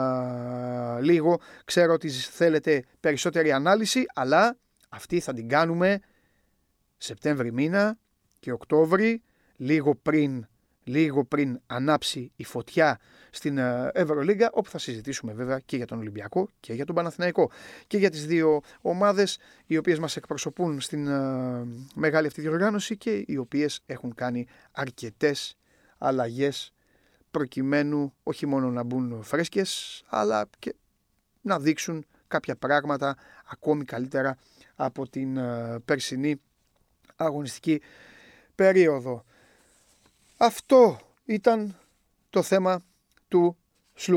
uh, λίγο. Ξέρω ότι θέλετε περισσότερη ανάλυση, αλλά αυτή θα την κάνουμε Σεπτέμβρη μήνα και Οκτώβρη, λίγο πριν λίγο πριν ανάψει η φωτιά στην Ευρωλίγκα, όπου θα συζητήσουμε βέβαια και για τον Ολυμπιακό και για τον Παναθηναϊκό και για τις δύο ομάδες οι οποίες μας εκπροσωπούν στην uh, μεγάλη αυτή διοργάνωση και οι οποίες έχουν κάνει αρκετές αλλαγές προκειμένου όχι μόνο να μπουν φρέσκες, αλλά και να δείξουν κάποια πράγματα ακόμη καλύτερα από την uh, περσινή αγωνιστική περίοδο. Αυτό ήταν το θέμα του Σλούκα.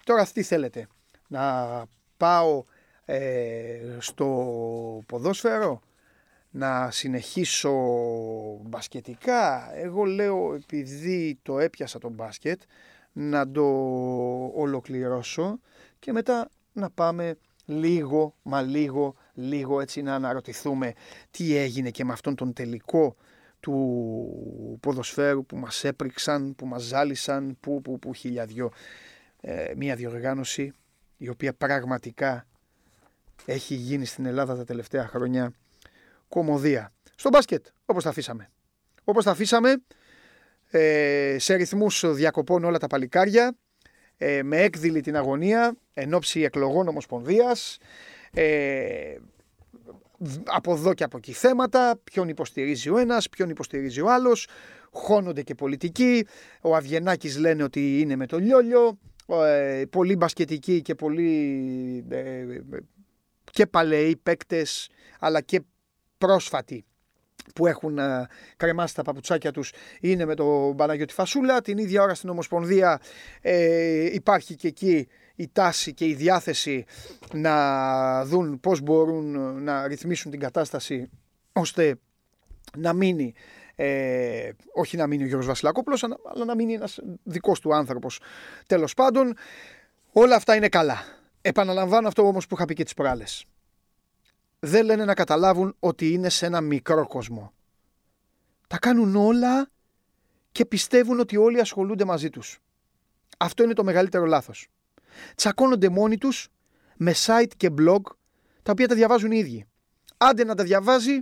Τώρα τι θέλετε, να πάω ε, στο ποδόσφαιρο, να συνεχίσω μπασκετικά? Εγώ λέω, επειδή το έπιασα το μπάσκετ, να το ολοκληρώσω και μετά να πάμε λίγο, μα λίγο, λίγο έτσι να αναρωτηθούμε τι έγινε και με αυτόν τον τελικό του ποδοσφαίρου που μας έπριξαν, που μας ζάλισαν, που, που, που χιλιαδιό. Ε, μια διοργάνωση η οποία πραγματικά έχει γίνει στην Ελλάδα τα τελευταία χρόνια κωμωδία. Στο μπάσκετ, όπως τα αφήσαμε. Όπως τα αφήσαμε, ε, σε ρυθμούς διακοπών όλα τα παλικάρια, ε, με έκδηλη την αγωνία, εν ώψη εκλογών ομοσπονδίας, ε, από εδώ και από εκεί θέματα, ποιον υποστηρίζει ο ένας, ποιον υποστηρίζει ο άλλος, χώνονται και πολιτικοί, ο Αβγενάκης λένε ότι είναι με το Λιόλιο, ε, πολλοί μπασκετικοί και πολλοί ε, και παλαιοί παίκτες, αλλά και πρόσφατοι που έχουν ε, κρεμάσει τα παπουτσάκια τους είναι με τον Παναγιώτη Φασούλα. Την ίδια ώρα στην Ομοσπονδία ε, υπάρχει και εκεί η τάση και η διάθεση να δουν πώς μπορούν να ρυθμίσουν την κατάσταση ώστε να μείνει, ε, όχι να μείνει ο Γιώργος Βασιλακόπουλος, αλλά να μείνει ένας δικός του άνθρωπος. Τέλος πάντων, όλα αυτά είναι καλά. Επαναλαμβάνω αυτό όμως που είχα πει και τις προάλλες. Δεν λένε να καταλάβουν ότι είναι σε ένα μικρό κόσμο. Τα κάνουν όλα και πιστεύουν ότι όλοι ασχολούνται μαζί τους. Αυτό είναι το μεγαλύτερο λάθος. Τσακώνονται μόνοι τους με site και blog τα οποία τα διαβάζουν οι ίδιοι. Άντε να τα διαβάζει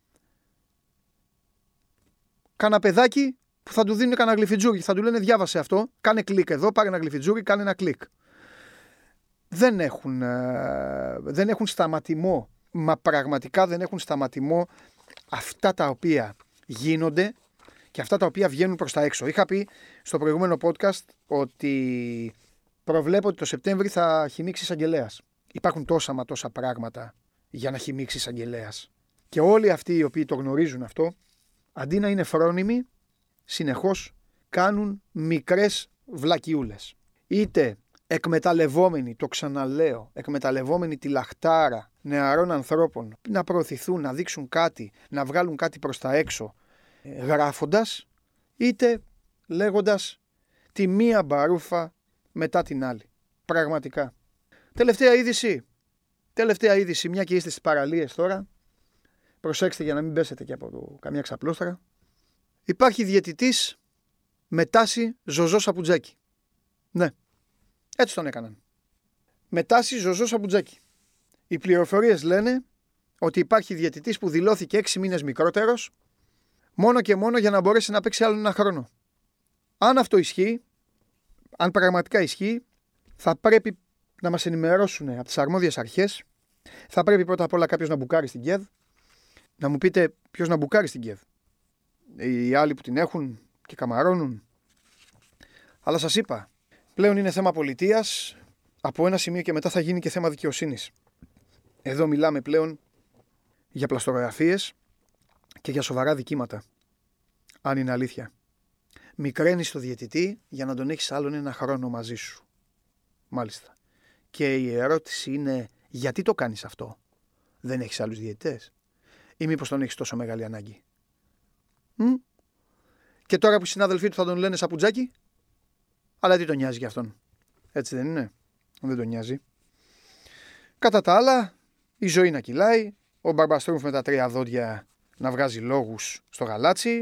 κάνα παιδάκι που θα του δίνουν κανένα γλυφιτζούρι, θα του λένε διάβασε αυτό, κάνε κλικ εδώ, πάρε ένα γλυφιτζούρι, κάνε ένα κλικ. Δεν έχουν, ε, δεν έχουν σταματημό, μα πραγματικά δεν έχουν σταματημό αυτά τα οποία γίνονται και αυτά τα οποία βγαίνουν προς τα έξω. Είχα πει στο προηγούμενο podcast ότι προβλέπω ότι το Σεπτέμβρη θα χυμίξει εισαγγελέας. Υπάρχουν τόσα μα τόσα πράγματα για να χυμίξει εισαγγελέας. Και όλοι αυτοί οι οποίοι το γνωρίζουν αυτό, αντί να είναι φρόνιμοι, συνεχώς κάνουν μικρές βλακιούλες. Είτε εκμεταλλευόμενοι, το ξαναλέω, εκμεταλλευόμενοι τη λαχτάρα νεαρών ανθρώπων να προωθηθούν, να δείξουν κάτι, να βγάλουν κάτι προς τα έξω, γράφοντας, είτε λέγοντας τη μία μπαρούφα μετά την άλλη. Πραγματικά. Τελευταία είδηση. Τελευταία είδηση, μια και είστε στις παραλίες τώρα. Προσέξτε για να μην πέσετε και από το, καμιά ξαπλώστρα. Υπάρχει διαιτητής με τάση Ζωζό Σαπουτζάκη. Ναι, έτσι τον έκαναν. Με τάση Ζωζό Σαπουτζάκη. Οι πληροφορίες λένε ότι υπάρχει διαιτητής που δηλώθηκε έξι μήνες μικρότερος, μόνο και μόνο για να μπορέσει να παίξει άλλο ένα χρόνο. Αν αυτό ισχύει, αν πραγματικά ισχύει, θα πρέπει να μας ενημερώσουν από τις αρμόδιες αρχές. Θα πρέπει πρώτα απ' όλα κάποιος να μπουκάρει στην ΚΕΔ. Να μου πείτε ποιος να μπουκάρει στην ΚΕΔ. Οι άλλοι που την έχουν και καμαρώνουν. Αλλά σας είπα, πλέον είναι θέμα πολιτείας. Από ένα σημείο και μετά θα γίνει και θέμα δικαιοσύνης. Εδώ μιλάμε πλέον για πλαστογραφίες και για σοβαρά δικήματα. Αν είναι αλήθεια. Μικραίνεις το διαιτητή για να τον έχεις άλλον ένα χρόνο μαζί σου. Μάλιστα. Και η ερώτηση είναι, γιατί το κάνεις αυτό? Δεν έχεις άλλους διαιτητές? Ή μήπως τον έχεις τόσο μεγάλη ανάγκη? Μ? Και τώρα που οι συνάδελφοί του θα τον λένε Σαπουτζάκη, αλλά τι τον νοιάζει για αυτόν? Έτσι δεν είναι? Δεν τον νοιάζει. Κατά τα άλλα, η ζωή να κυλάει, ο Μπαρμπαστρούμφ με τα τρία δόντια να βγάζει λόγους στο γαλάτσι,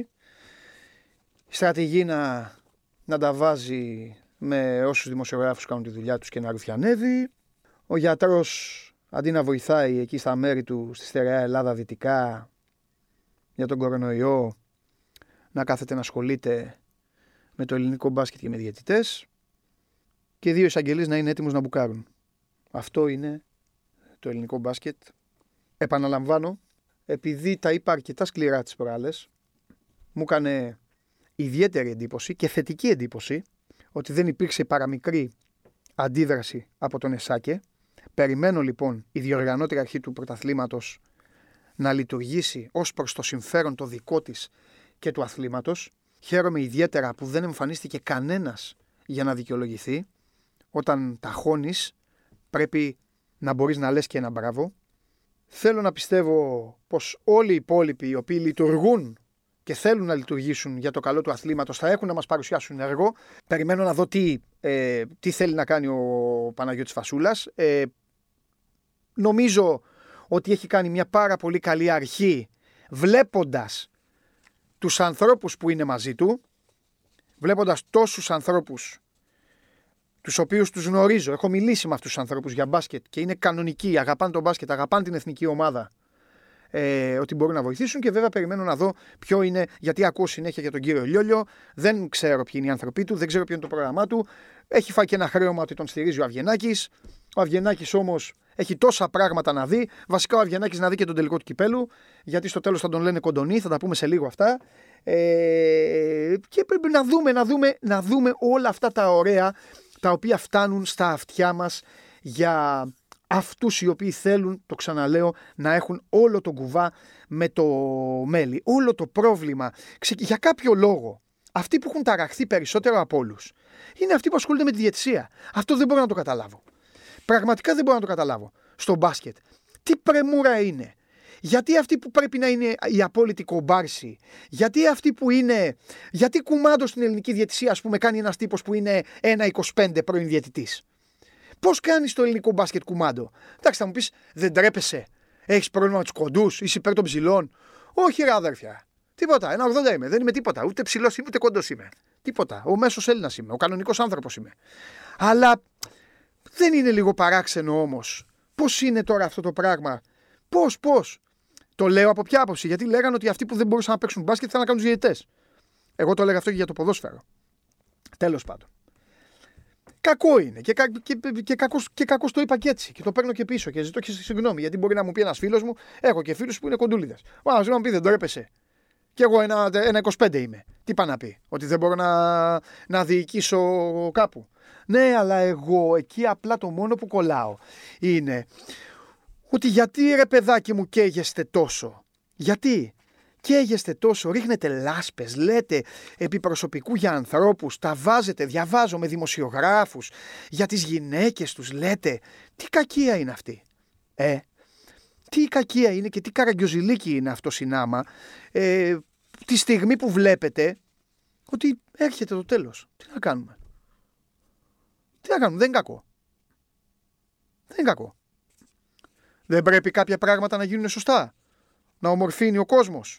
η στρατηγή να, να τα βάζει με όσους δημοσιογράφους κάνουν τη δουλειά τους και να ρουφιανεύει, ο γιατρός αντί να βοηθάει εκεί στα μέρη του στη στερεά Ελλάδα δυτικά για τον κορονοϊό, να κάθεται να ασχολείται με το ελληνικό μπάσκετ και με διαιτητές, και δύο εισαγγελείς να είναι έτοιμους να μπουκάρουν. Αυτό είναι το ελληνικό μπάσκετ. Επαναλαμβάνω, επειδή τα είπα αρκετά σκληρά τις προάλλες, μου έκανε ιδιαίτερη εντύπωση και θετική εντύπωση ότι δεν υπήρξε παραμικρή αντίδραση από τον Εσάκε. Περιμένω λοιπόν η διοργανώτρια αρχή του πρωταθλήματος να λειτουργήσει ως προς το συμφέρον το δικό της και του αθλήματος. Χαίρομαι ιδιαίτερα που δεν εμφανίστηκε κανένας για να δικαιολογηθεί. όταν ταχώνεις πρέπει να μπορείς να λες και ένα μπράβο. Θέλω να πιστεύω πως όλοι οι υπόλοιποι οι οποίοι λειτουργούν και θέλουν να λειτουργήσουν για το καλό του αθλήματος θα έχουν να μας παρουσιάσουν έργο. Περιμένω να δω τι, ε, τι θέλει να κάνει ο Παναγιώτης Φασούλας. Ε, νομίζω ότι έχει κάνει μια πάρα πολύ καλή αρχή βλέποντας τους ανθρώπους που είναι μαζί του, βλέποντας τόσους ανθρώπους τους οποίους τους γνωρίζω. Έχω μιλήσει με αυτούς τους ανθρώπους για μπάσκετ και είναι κανονικοί, αγαπάνε τον μπάσκετ, αγαπάνε την εθνική ομάδα, ε, ότι μπορούν να βοηθήσουν. Και βέβαια περιμένω να δω ποιο είναι, γιατί ακούω συνέχεια για τον κύριο Λιόλιο, δεν ξέρω ποιοι είναι οι άνθρωποι του, δεν ξέρω ποιο είναι το πρόγραμμά του. Έχει φάει και ένα χρέωμα ότι τον στηρίζει ο Αβγενάκης. Ο Αβγενάκης όμως έχει τόσα πράγματα να δει. Βασικά ο Αβγενάκης να δει και τον τελικό του κυπέλου, γιατί στο τέλος θα τον λένε κοντονή, θα τα πούμε σε λίγο αυτά. Ε, και πρέπει να δούμε, να δούμε, να δούμε όλα αυτά τα ωραία τα οποία φτάνουν στα αυτιά μας για αυτούς οι οποίοι θέλουν, το ξαναλέω, να έχουν όλο τον κουβά με το μέλι. Όλο το πρόβλημα, για κάποιο λόγο, αυτοί που έχουν ταραχθεί περισσότερο από όλους είναι αυτοί που ασχολούνται με τη διαιτησία. Αυτό δεν μπορώ να το καταλάβω. Πραγματικά δεν μπορώ να το καταλάβω. Στο μπάσκετ, τι πρεμούρα είναι. Γιατί αυτοί που πρέπει να είναι οι απόλυτοι κομπάρσοι, γιατί αυτοί που είναι, γιατί κουμάντο στην ελληνική διαιτησία, ας πούμε, κάνει ένας τύπος που είναι ένα είκοσι πέντε πρώην διαιτητής. Πώς κάνεις το ελληνικό μπάσκετ κουμάντο? Εντάξει, θα μου πεις, δεν τρέπεσαι, έχεις πρόβλημα με τους κοντούς, είσαι υπέρ των ψηλών. Όχι, ρε αδέρφια. Τίποτα. Ένα ογδόντα είμαι, δεν είμαι τίποτα. Ούτε ψηλός είμαι, ούτε κοντός είμαι. Τίποτα. Ο μέσος Έλληνας είμαι, ο κανονικός άνθρωπος είμαι. Αλλά δεν είναι λίγο παράξενο όμως? Πώς είναι τώρα αυτό το πράγμα? Πώς, πώς? Το λέω από ποια άποψη? Γιατί λέγανε ότι αυτοί που δεν μπορούσαν να παίξουν μπάσκετ θέλουν να κάνουν τους διαιτητές. Εγώ το λέγα αυτό και για το ποδόσφαιρο. Τέλος πάντων. Κακό είναι. Και, κα, και, και, κακός, και κακός το είπα και έτσι. Και το παίρνω και πίσω και ζητώ και συγγνώμη. Γιατί μπορεί να μου πει ένας φίλος μου, έχω και φίλους που είναι κοντούλιδες. Μα να μου πει, δεν το έπεσε. Και εγώ ένα, ένα είκοσι πέντε είμαι. Τι πάει να πει? Ότι δεν μπορώ να, να διοικήσω κάπου? Ναι, αλλά εγώ εκεί απλά το μόνο που κολλάω είναι ότι γιατί, ρε παιδάκι μου, καίγεστε τόσο? Γιατί καίγεστε τόσο? Ρίχνετε λάσπες, λέτε επί προσωπικού για ανθρώπους, τα βάζετε, διαβάζω με δημοσιογράφους, για τις γυναίκες τους λέτε. Τι κακία είναι αυτή? Ε, τι κακία είναι και τι καραγκιοζηλίκι είναι αυτό συνάμα, ε, τη στιγμή που βλέπετε ότι έρχεται το τέλος. Τι να κάνουμε? Τι να κάνουμε? Δεν είναι κακό. Δεν είναι κακό. Δεν πρέπει κάποια πράγματα να γίνουν σωστά? Να ομορφύνει ο κόσμος?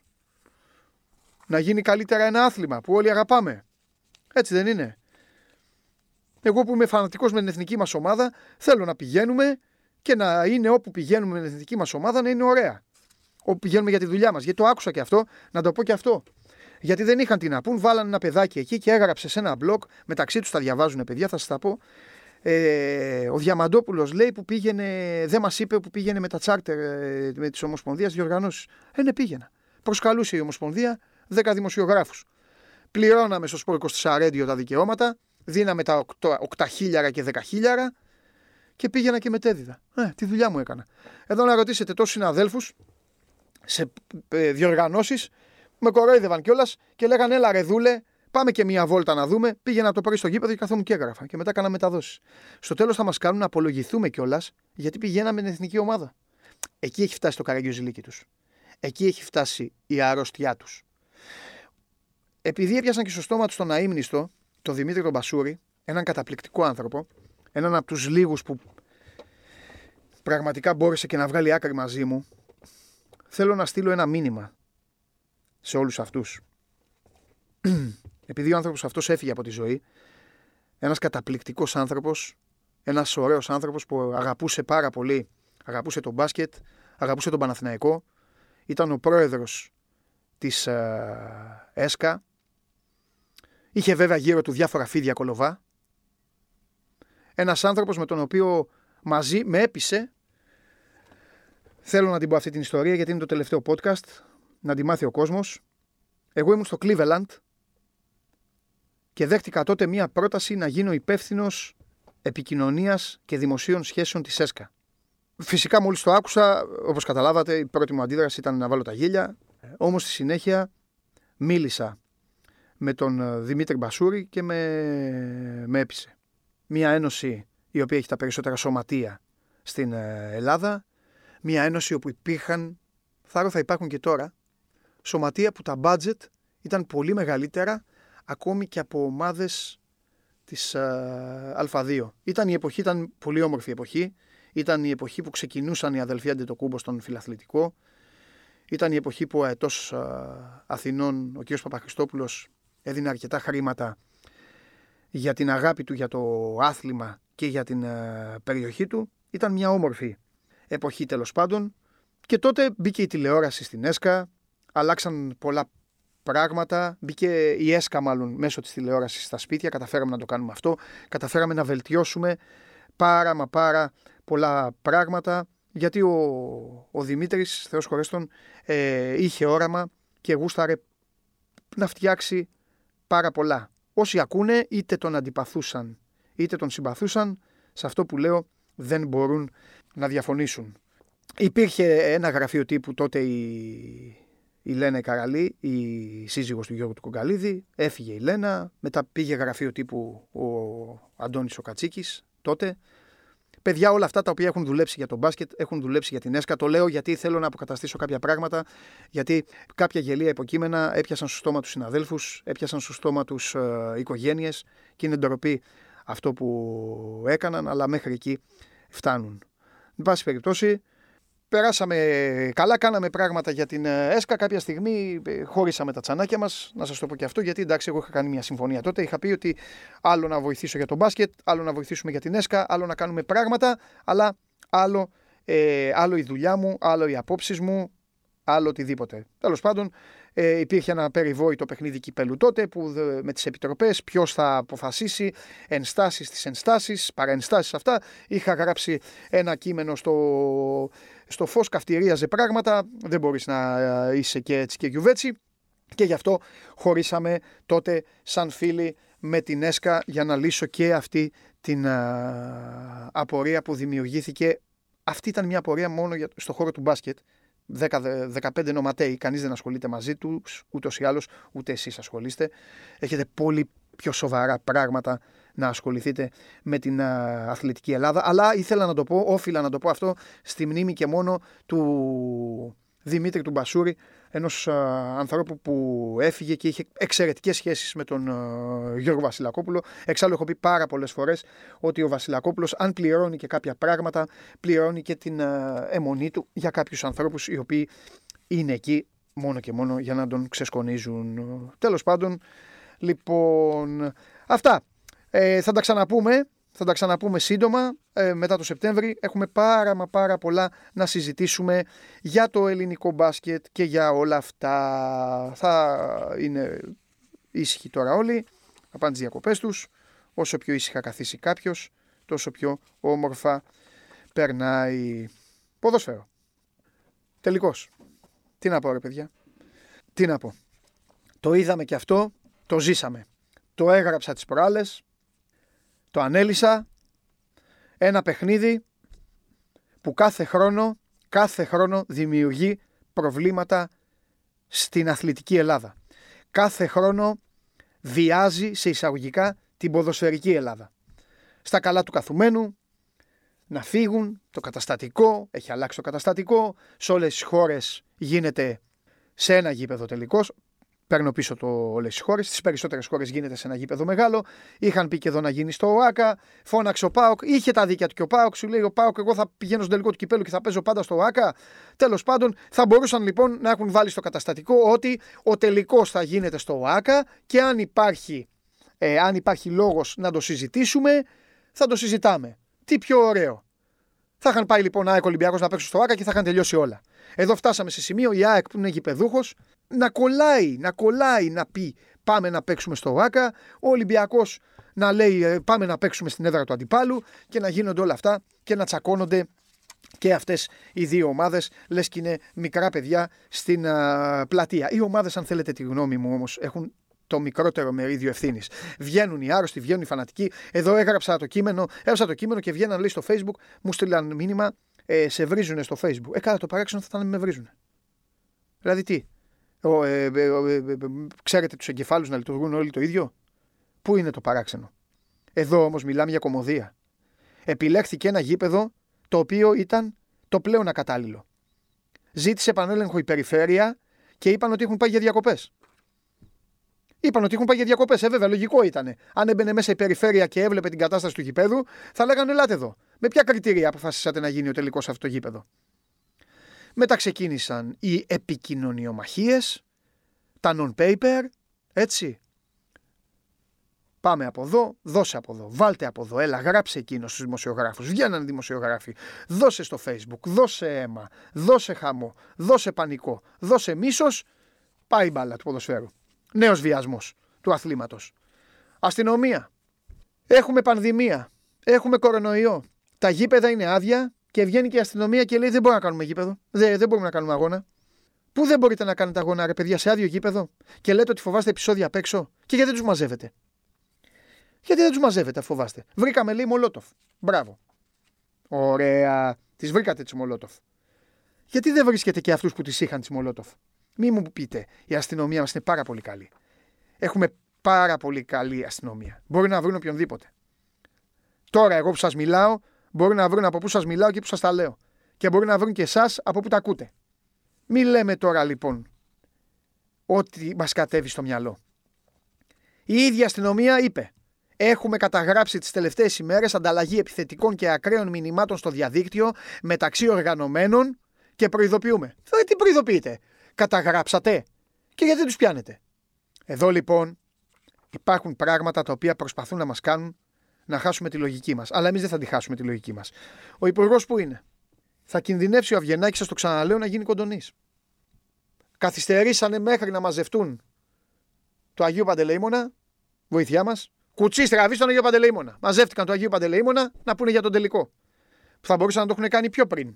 Να γίνει καλύτερα ένα άθλημα που όλοι αγαπάμε? Έτσι δεν είναι? Εγώ που είμαι φανατικός με την εθνική μας ομάδα, θέλω να πηγαίνουμε και να είναι όπου πηγαίνουμε με την εθνική μας ομάδα να είναι ωραία. Όπου πηγαίνουμε για τη δουλειά μας. Γιατί το άκουσα και αυτό, να το πω και αυτό. Γιατί δεν είχαν τι να πούν, βάλανε ένα παιδάκι εκεί και έγραψε σε ένα blog, μεταξύ τους τα διαβάζουν παιδιά, θα σας τα πω. Ε, ο Διαμαντόπουλος λέει που πήγαινε, δεν μας είπε που πήγαινε με τα τσάρτερ ε, με τις ομοσπονδίες διοργανώσεις. Ε, ναι, πήγαινα. Προσκαλούσε η Ομοσπονδία δέκα δημοσιογράφους. Πληρώναμε στο Σπορ είκοσι τέσσερα Radio τα δικαιώματα, δίναμε τα οκτώ χιλιάρικα και δέκα χιλιάρικα και πήγαινα και μετέδιδα. Ε, τη δουλειά μου έκανα. Εδώ να ρωτήσετε τόσους συναδέλφους σε ε, διοργανώσεις, με κορόιδευαν κιόλας και λέγανε έλα ρε δούλε, πάμε και μία βόλτα να δούμε. Πήγαινα το πρωί στο γήπεδο και καθόμουν και έγραφα. Και μετά έκανα μεταδόσεις. Στο τέλος θα μας κάνουν να απολογηθούμε κιόλας γιατί πηγαίναμε στην εθνική ομάδα. Εκεί έχει φτάσει το καραγκιόζηλίκι τους. Εκεί έχει φτάσει η αρρώστιά τους. Επειδή έπιασαν και στο στόμα τους τον αείμνηστο, τον Δημήτρη τον Μπασούρη, έναν καταπληκτικό άνθρωπο, έναν από τους λίγους που πραγματικά μπόρεσε και να βγάλει άκρη μαζί μου, θέλω να στείλω ένα μήνυμα σε όλους αυτούς. Επειδή ο άνθρωπος αυτός έφυγε από τη ζωή, ένας καταπληκτικός άνθρωπος, ένας ωραίος άνθρωπος που αγαπούσε πάρα πολύ, αγαπούσε τον μπάσκετ, αγαπούσε τον Παναθηναϊκό, ήταν ο πρόεδρος της ε, ΕΣΚΑ, είχε βέβαια γύρω του διάφορα φίδια κολοβά, ένας άνθρωπος με τον οποίο μαζί με έπεισε, θέλω να την πω αυτή την ιστορία γιατί είναι το τελευταίο podcast, να τη μάθει ο κόσμος. Εγώ ήμουν στο Cleveland και δέχτηκα τότε μία πρόταση να γίνω υπεύθυνος επικοινωνίας και δημοσίων σχέσεων της ΕΣΚΑ. Φυσικά μόλις το άκουσα, όπως καταλάβατε, η πρώτη μου αντίδραση ήταν να βάλω τα γέλια, όμως στη συνέχεια μίλησα με τον Δημήτρη Μπασούρη και με, με έπεισε. Μια ένωση η οποία έχει τα περισσότερα σωματεία στην Ελλάδα. Μια ένωση όπου υπήρχαν, θάρρο θα υπάρχουν και τώρα, σωματεία που τα budget ήταν πολύ μεγαλύτερα ακόμη και από ομάδες της Α2. Ήταν η εποχή, ήταν πολύ όμορφη εποχή. Ήταν η εποχή που ξεκινούσαν οι αδελφοί Αντετοκούμπο στον φιλαθλητικό. Ήταν η εποχή που ο αετός Αθηνών, ο κ. Παπαχριστόπουλος, έδινε αρκετά χρήματα για την αγάπη του για το άθλημα και για την περιοχή του. Ήταν μια όμορφη εποχή τέλος πάντων. Και τότε μπήκε η τηλεόραση στην ΕΣΚΑ, αλλάξαν πολλά πράγματα, μπήκε η ΕΣΚΑ μάλλον μέσω της τηλεόρασης στα σπίτια, καταφέραμε να το κάνουμε αυτό, καταφέραμε να βελτιώσουμε πάρα μα πάρα πολλά πράγματα, γιατί ο, ο Δημήτρης, Θεός χωρέστον, ε, είχε όραμα και γούσταρε να φτιάξει πάρα πολλά. Όσοι ακούνε είτε τον αντιπαθούσαν είτε τον συμπαθούσαν, σε αυτό που λέω δεν μπορούν να διαφωνήσουν. Υπήρχε ένα γραφείο τύπου τότε η, η Λένα Καραλή, η σύζυγος του Γιώργου του Κογκαλίδη, έφυγε η Λένα, μετά πήγε γραφείο τύπου ο Αντώνης ο Κατσίκης τότε. Παιδιά, όλα αυτά τα οποία έχουν δουλέψει για τον μπάσκετ, έχουν δουλέψει για την ΕΣΚΑ. Το λέω γιατί θέλω να αποκαταστήσω κάποια πράγματα, γιατί κάποια γελία υποκείμενα έπιασαν στο στόμα τους συναδέλφους, έπιασαν στο στόμα τους ε, οικογένειες και είναι ντροπή αυτό που έκαναν, αλλά μέχρι εκεί φτάνουν. Εν πάση περιπτώσει, περάσαμε καλά, κάναμε πράγματα για την ΕΣΚΑ. Κάποια στιγμή χώρισαμε τα τσανάκια μας, να σας το πω και αυτό, γιατί εντάξει, εγώ είχα κάνει μια συμφωνία τότε. Είχα πει ότι άλλο να βοηθήσω για τον μπάσκετ, άλλο να βοηθήσουμε για την ΕΣΚΑ, άλλο να κάνουμε πράγματα, αλλά άλλο, ε, άλλο η δουλειά μου, άλλο οι απόψεις μου, άλλο οτιδήποτε. Τέλος πάντων, ε, υπήρχε ένα περιβόητο παιχνίδι κυπέλου τότε που με τις επιτροπές ποιος θα αποφασίσει, ενστάσεις τις ενστάσεις, παραενστάσεις αυτά. Είχα γράψει ένα κείμενο στο, στο φως, καυτηρίαζε πράγματα, δεν μπορείς να είσαι και έτσι και γιουβέτσι, και γι' αυτό χωρίσαμε τότε σαν φίλοι με την ΕΣΚΑ για να λύσω και αυτή την α, απορία που δημιουργήθηκε. Αυτή ήταν μια απορία μόνο για, στο χώρο του μπάσκετ. δέκα με δεκαπέντε νοματέοι, κανείς δεν ασχολείται μαζί τους, ούτως ή άλλως, ούτε εσείς ασχολείστε. Έχετε πολύ πιο σοβαρά πράγματα να ασχοληθείτε με την α, αθλητική Ελλάδα. Αλλά ήθελα να το πω, όφιλα να το πω αυτό, στη μνήμη και μόνο του Δημήτρη του Μπασούρη, ενός α, ανθρώπου που έφυγε και είχε εξαιρετικές σχέσεις με τον α, Γιώργο Βασιλακόπουλο. Εξάλλου έχω πει πάρα πολλές φορές ότι ο Βασιλακόπουλος, αν πληρώνει και κάποια πράγματα, πληρώνει και την α, αιμονή του για κάποιους ανθρώπους οι οποίοι είναι εκεί μόνο και μόνο για να τον ξεσκονίζουν. Τέλος πάντων, λοιπόν, αυτά. Ε, θα τα ξαναπούμε. Θα τα ξαναπούμε σύντομα, ε, μετά το Σεπτέμβρη. Έχουμε πάρα μα πάρα πολλά να συζητήσουμε για το ελληνικό μπάσκετ και για όλα αυτά. Θα είναι ήσυχοι τώρα όλοι, θα πάνε τις διακοπές τους. Όσο πιο ήσυχα καθίσει κάποιος, τόσο πιο όμορφα περνάει. Ποδόσφαιρο. Τελικώς. Τι να πω ρε παιδιά. Τι να πω. Το είδαμε και αυτό, το ζήσαμε. Το έγραψα τις προάλλες. Το ανέλησα, ένα παιχνίδι που κάθε χρόνο, κάθε χρόνο δημιουργεί προβλήματα στην αθλητική Ελλάδα. Κάθε χρόνο βιάζει σε εισαγωγικά την ποδοσφαιρική Ελλάδα. Στα καλά του καθουμένου, να φύγουν, το καταστατικό, έχει αλλάξει το καταστατικό, σε όλες τις χώρες γίνεται σε ένα γήπεδο τελικώς. Παίρνω πίσω το όλες τις χώρες. Στις περισσότερες χώρες γίνεται σε ένα γήπεδο μεγάλο. Είχαν πει και εδώ να γίνει στο ΟΑΚΑ. Φώναξε ο ΠΑΟΚ. Είχε τα δίκαια του και ο ΠΑΟΚ. Σου λέει ο ΠΑΟΚ, εγώ θα πηγαίνω στο τελικό του κυπέλου και θα παίζω πάντα στο ΟΑΚΑ. Τέλος πάντων, θα μπορούσαν λοιπόν να έχουν βάλει στο καταστατικό ότι ο τελικός θα γίνεται στο ΟΑΚΑ και αν υπάρχει, ε, αν υπάρχει λόγος να το συζητήσουμε, θα το συζητάμε. Τι πιο ωραίο. Θα είχαν πάει λοιπόν ΑΕΚ Ολυμπιακός να παίξουν στο ΟΑΚΑ και θα είχαν τελειώσει όλα. Εδώ φτάσαμε σε σημείο η ΑΕΚ που είναι γηπεδούχος να κολλάει, να κολλάει να πει πάμε να παίξουμε στο ΟΑΚΑ, ο Ολυμπιακός να λέει πάμε να παίξουμε στην έδρα του αντιπάλου και να γίνονται όλα αυτά και να τσακώνονται και αυτές οι δύο ομάδες, λες και είναι μικρά παιδιά στην α, πλατεία. Οι ομάδες, αν θέλετε τη γνώμη μου όμως, έχουν το μικρότερο μερίδιο ευθύνης. Βγαίνουν οι άρρωστοι, βγαίνουν οι φανατικοί. Εδώ έγραψα το κείμενο, έγραψα το κείμενο και βγαίναν λέει στο Facebook, μου στείλαν μήνυμα, ε, σε βρίζουνε στο Facebook. Ε, καλά, το παράξενο θα ήταν να με βρίζουνε. Δηλαδή τι. Ο, ε, ε, ε, ε, ξέρετε τους εγκεφάλους να λειτουργούν όλοι το ίδιο. Πού είναι το παράξενο. Εδώ όμως μιλάμε για κωμωδία. Επιλέχθηκε ένα γήπεδο το οποίο ήταν το πλέον ακατάλληλο. Ζήτησε επανέλεγχο η περιφέρεια και είπαν ότι έχουν πάει για διακοπές. Είπαν ότι έχουν πάει για διακοπές. Ε, βέβαια, λογικό ήταν. Αν έμπαινε μέσα η περιφέρεια και έβλεπε την κατάσταση του γηπέδου, θα λέγανε ελάτε εδώ. Με ποια κριτήρια αποφασίσατε να γίνει ο τελικός αυτό το γήπεδο? Μετά ξεκίνησαν οι επικοινωνιομαχίες, τα non-paper, έτσι. Πάμε από εδώ, δώσε από εδώ, βάλτε από εδώ, έλα, γράψε εκείνο στους δημοσιογράφους. Βγαίνανε δημοσιογράφοι. Δώσε στο Facebook, δώσε αίμα, δώσε χαμό, δώσε πανικό, δώσε μίσος. Πάει η μπάλα του ποδοσφαίρου. Νέος βιασμός του αθλήματος. Αστυνομία. Έχουμε πανδημία. Έχουμε κορονοϊό. Τα γήπεδα είναι άδεια και βγαίνει και η αστυνομία και λέει: δεν μπορούμε να κάνουμε γήπεδο. Δεν, δεν μπορούμε να κάνουμε αγώνα. Πού δεν μπορείτε να κάνετε αγώνα, ρε παιδιά, σε άδειο γήπεδο? Και λέτε ότι φοβάστε επεισόδια απ' έξω. Και γιατί δεν τους μαζεύετε? Γιατί δεν τους μαζεύετε, φοβάστε? Βρήκαμε, λέει, Μολότοφ. Μπράβο. Ωραία. Τις βρήκατε τις Μολότοφ. Γιατί δεν βρίσκετε και αυτούς που τις είχαν τις Μολότοφ? Μη μου πείτε, η αστυνομία μας είναι πάρα πολύ καλή. Έχουμε πάρα πολύ καλή αστυνομία. Μπορεί να βρουν οποιονδήποτε. Τώρα, εγώ που σας μιλάω, μπορεί να βρουν από πού σας μιλάω και πού σας τα λέω. Και μπορεί να βρουν και εσάς από πού τα ακούτε. Μη λέμε τώρα λοιπόν ό,τι μας κατέβει στο μυαλό. Η ίδια αστυνομία είπε: έχουμε καταγράψει τις τελευταίες ημέρες ανταλλαγή επιθετικών και ακραίων μηνυμάτων στο διαδίκτυο μεταξύ οργανωμένων και προειδοποιούμε. Ε, τι προειδοποιείτε? Καταγράψατε. Και γιατί τους πιάνετε? Εδώ λοιπόν υπάρχουν πράγματα τα οποία προσπαθούν να μας κάνουν να χάσουμε τη λογική μας. Αλλά εμείς δεν θα τη χάσουμε τη λογική μας. Ο υπουργός που είναι? Θα κινδυνεύσει ο Αβγενάκης, σας το ξαναλέω, να γίνει κοντονής. Καθυστερήσανε μέχρι να μαζευτούν το Αγίου Παντελεήμονα, βοήθειά μας. Κουτσί στραβή στον Αγίου Παντελεήμονα. Μαζεύτηκαν το Αγίου Παντελεήμονα να πούνε για τον τελικό. Που θα μπορούσαν να το έχουν κάνει πιο πριν.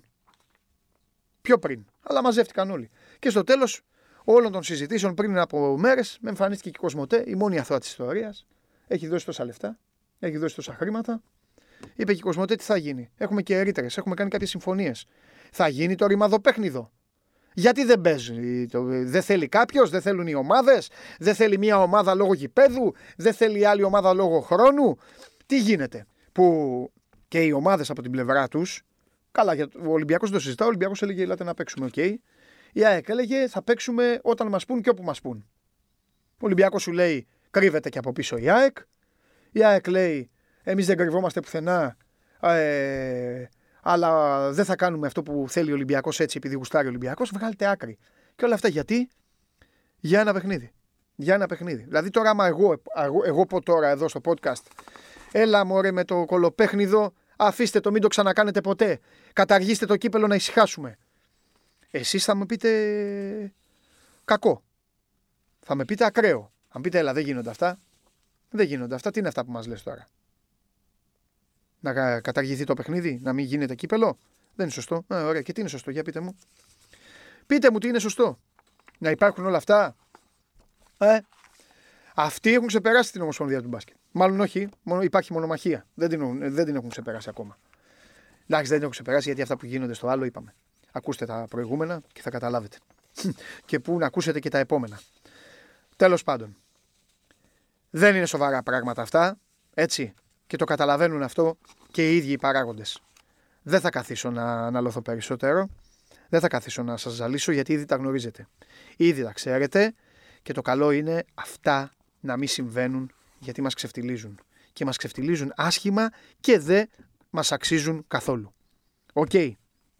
Πιο πριν. Αλλά μαζεύτηκαν όλοι. Και στο τέλος όλων των συζητήσεων πριν από μέρες με εμφανίστηκε και η Κοσμοτέ, η μόνη αθώα της ιστορίας. Έχει δώσει τόσα λεφτά. Έχει δώσει τόσα χρήματα. Είπε και η Κοσμοτέ τι θα γίνει. Έχουμε και ερήτρες. Έχουμε κάνει κάποιες συμφωνίες. Θα γίνει το ρημαδοπέχνιδο. Γιατί δεν παίζει, δεν θέλει κάποιος, δεν θέλουν οι ομάδες, δεν θέλει μια ομάδα λόγω γηπέδου, δεν θέλει άλλη ομάδα λόγω χρόνου. Τι γίνεται? Που και οι ομάδες από την πλευρά τους, καλά, για ο Ολυμπιακός το συζητά, ο Ολυμπιακός έλεγε ελάτε να παίξουμε, οκ. Okay. Η ΑΕΚ έλεγε θα παίξουμε όταν μας πούν και όπου μας πούν. Ο Ολυμπιακός σου λέει κρύβεται και από πίσω η ΑΕΚ. Η ΑΕΚ λέει εμείς δεν κρυβόμαστε πουθενά. Ε, αλλά δεν θα κάνουμε αυτό που θέλει ο Ολυμπιακός έτσι επειδή γουστάρει ο Ολυμπιακός. Βγάλετε άκρη. Και όλα αυτά γιατί? Για ένα παιχνίδι. Για ένα παιχνίδι. Δηλαδή τώρα άμα εγώ, εγώ, εγώ πω τώρα εδώ στο podcast έλα μωρέ με το κολοπέχνιδο, αφήστε το, μην το ξανακάνετε ποτέ. Καταργήστε το κύπελο να ησυχάσουμε. Εσείς θα μου πείτε κακό. Θα με πείτε ακραίο. Αν πείτε έλα δεν γίνονται αυτά. Δεν γίνονται αυτά. Τι είναι αυτά που μας λες τώρα? Να καταργηθεί το παιχνίδι, να μην γίνεται κύπελο? Δεν είναι σωστό. Α, ωραία. Και τι είναι σωστό? Για πείτε μου. Πείτε μου τι είναι σωστό. Να υπάρχουν όλα αυτά. Ε, αυτοί έχουν ξεπεράσει την Ομοσπονδία του μπάσκετ. Μάλλον όχι. Μόνο, υπάρχει μονομαχία. Δεν την, δεν την έχουν ξεπεράσει ακόμα. Εντάξει, δεν την έχουν ξεπεράσει γιατί αυτά που γίνονται στο άλλο είπαμε. Ακούστε τα προηγούμενα και θα καταλάβετε. Και πού να ακούσετε και τα επόμενα. Τέλος πάντων. Δεν είναι σοβαρά πράγματα αυτά. Έτσι. Και το καταλαβαίνουν αυτό και οι ίδιοι οι παράγοντες. Δεν θα καθίσω να αναλωθώ περισσότερο. Δεν θα καθίσω να σας ζαλίσω γιατί ήδη τα γνωρίζετε. Ήδη τα ξέρετε και το καλό είναι αυτά να μην συμβαίνουν γιατί μας ξεφτιλίζουν. Και μας ξεφτιλίζουν άσχημα και δεν μας αξίζουν καθόλου. Οκ. Okay.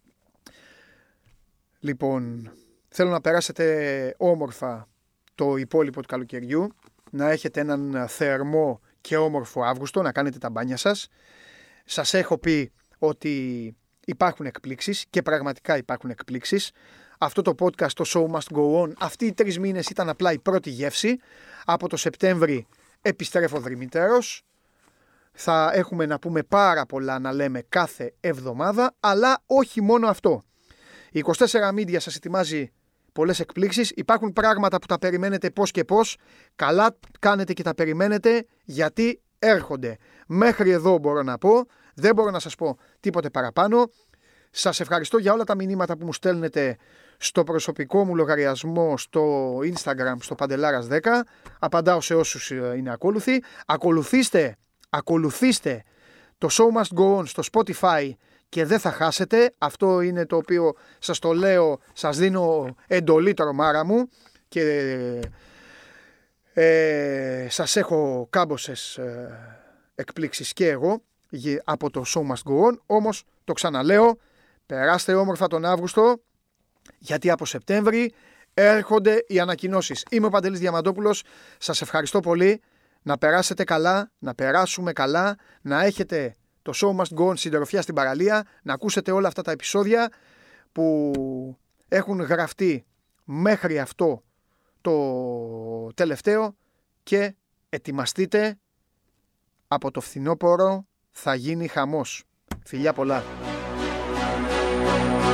Λοιπόν, θέλω να περάσετε όμορφα το υπόλοιπο του καλοκαιριού. Να έχετε έναν θερμό και όμορφο Αύγουστο, να κάνετε τα μπάνια σας. Σας έχω πει ότι υπάρχουν εκπλήξεις και πραγματικά υπάρχουν εκπλήξεις. Αυτό το podcast, το Show Must Go On, αυτοί οι τρεις μήνες ήταν απλά η πρώτη γεύση. Από το Σεπτέμβρη επιστρέφω δρυμύτερος. Θα έχουμε να πούμε πάρα πολλά να λέμε κάθε εβδομάδα, αλλά όχι μόνο αυτό. Η είκοσι τέσσερα Media σας ετοιμάζει πολλές εκπλήξεις. Υπάρχουν πράγματα που τα περιμένετε πώς και πώς. Καλά κάνετε και τα περιμένετε γιατί έρχονται. Μέχρι εδώ μπορώ να πω. Δεν μπορώ να σας πω τίποτε παραπάνω. Σας ευχαριστώ για όλα τα μηνύματα που μου στέλνετε στο προσωπικό μου λογαριασμό στο Instagram, στο Παντελάρας δέκα. Απαντάω σε όσους είναι ακόλουθοι. Ακολουθήστε ακολουθήστε το Show Must Go On στο Spotify και δεν θα χάσετε. Αυτό είναι το οποίο σας το λέω, σας δίνω εντολή τρομάρα μου και ε, σας έχω κάμποσες ε, εκπλήξεις και εγώ από το Show Must Go On. Όμως το ξαναλέω, περάστε όμορφα τον Αύγουστο, γιατί από Σεπτέμβρη έρχονται οι ανακοινώσεις. Είμαι ο Παντελής Διαμαντόπουλος, σας ευχαριστώ πολύ, να περάσετε καλά, να περάσουμε καλά, να έχετε το Show Must Go On συντροφιά στην παραλία, να ακούσετε όλα αυτά τα επεισόδια που έχουν γραφτεί μέχρι αυτό το τελευταίο και ετοιμαστείτε, από το φθινόπωρο θα γίνει χαμός. Φιλιά πολλά.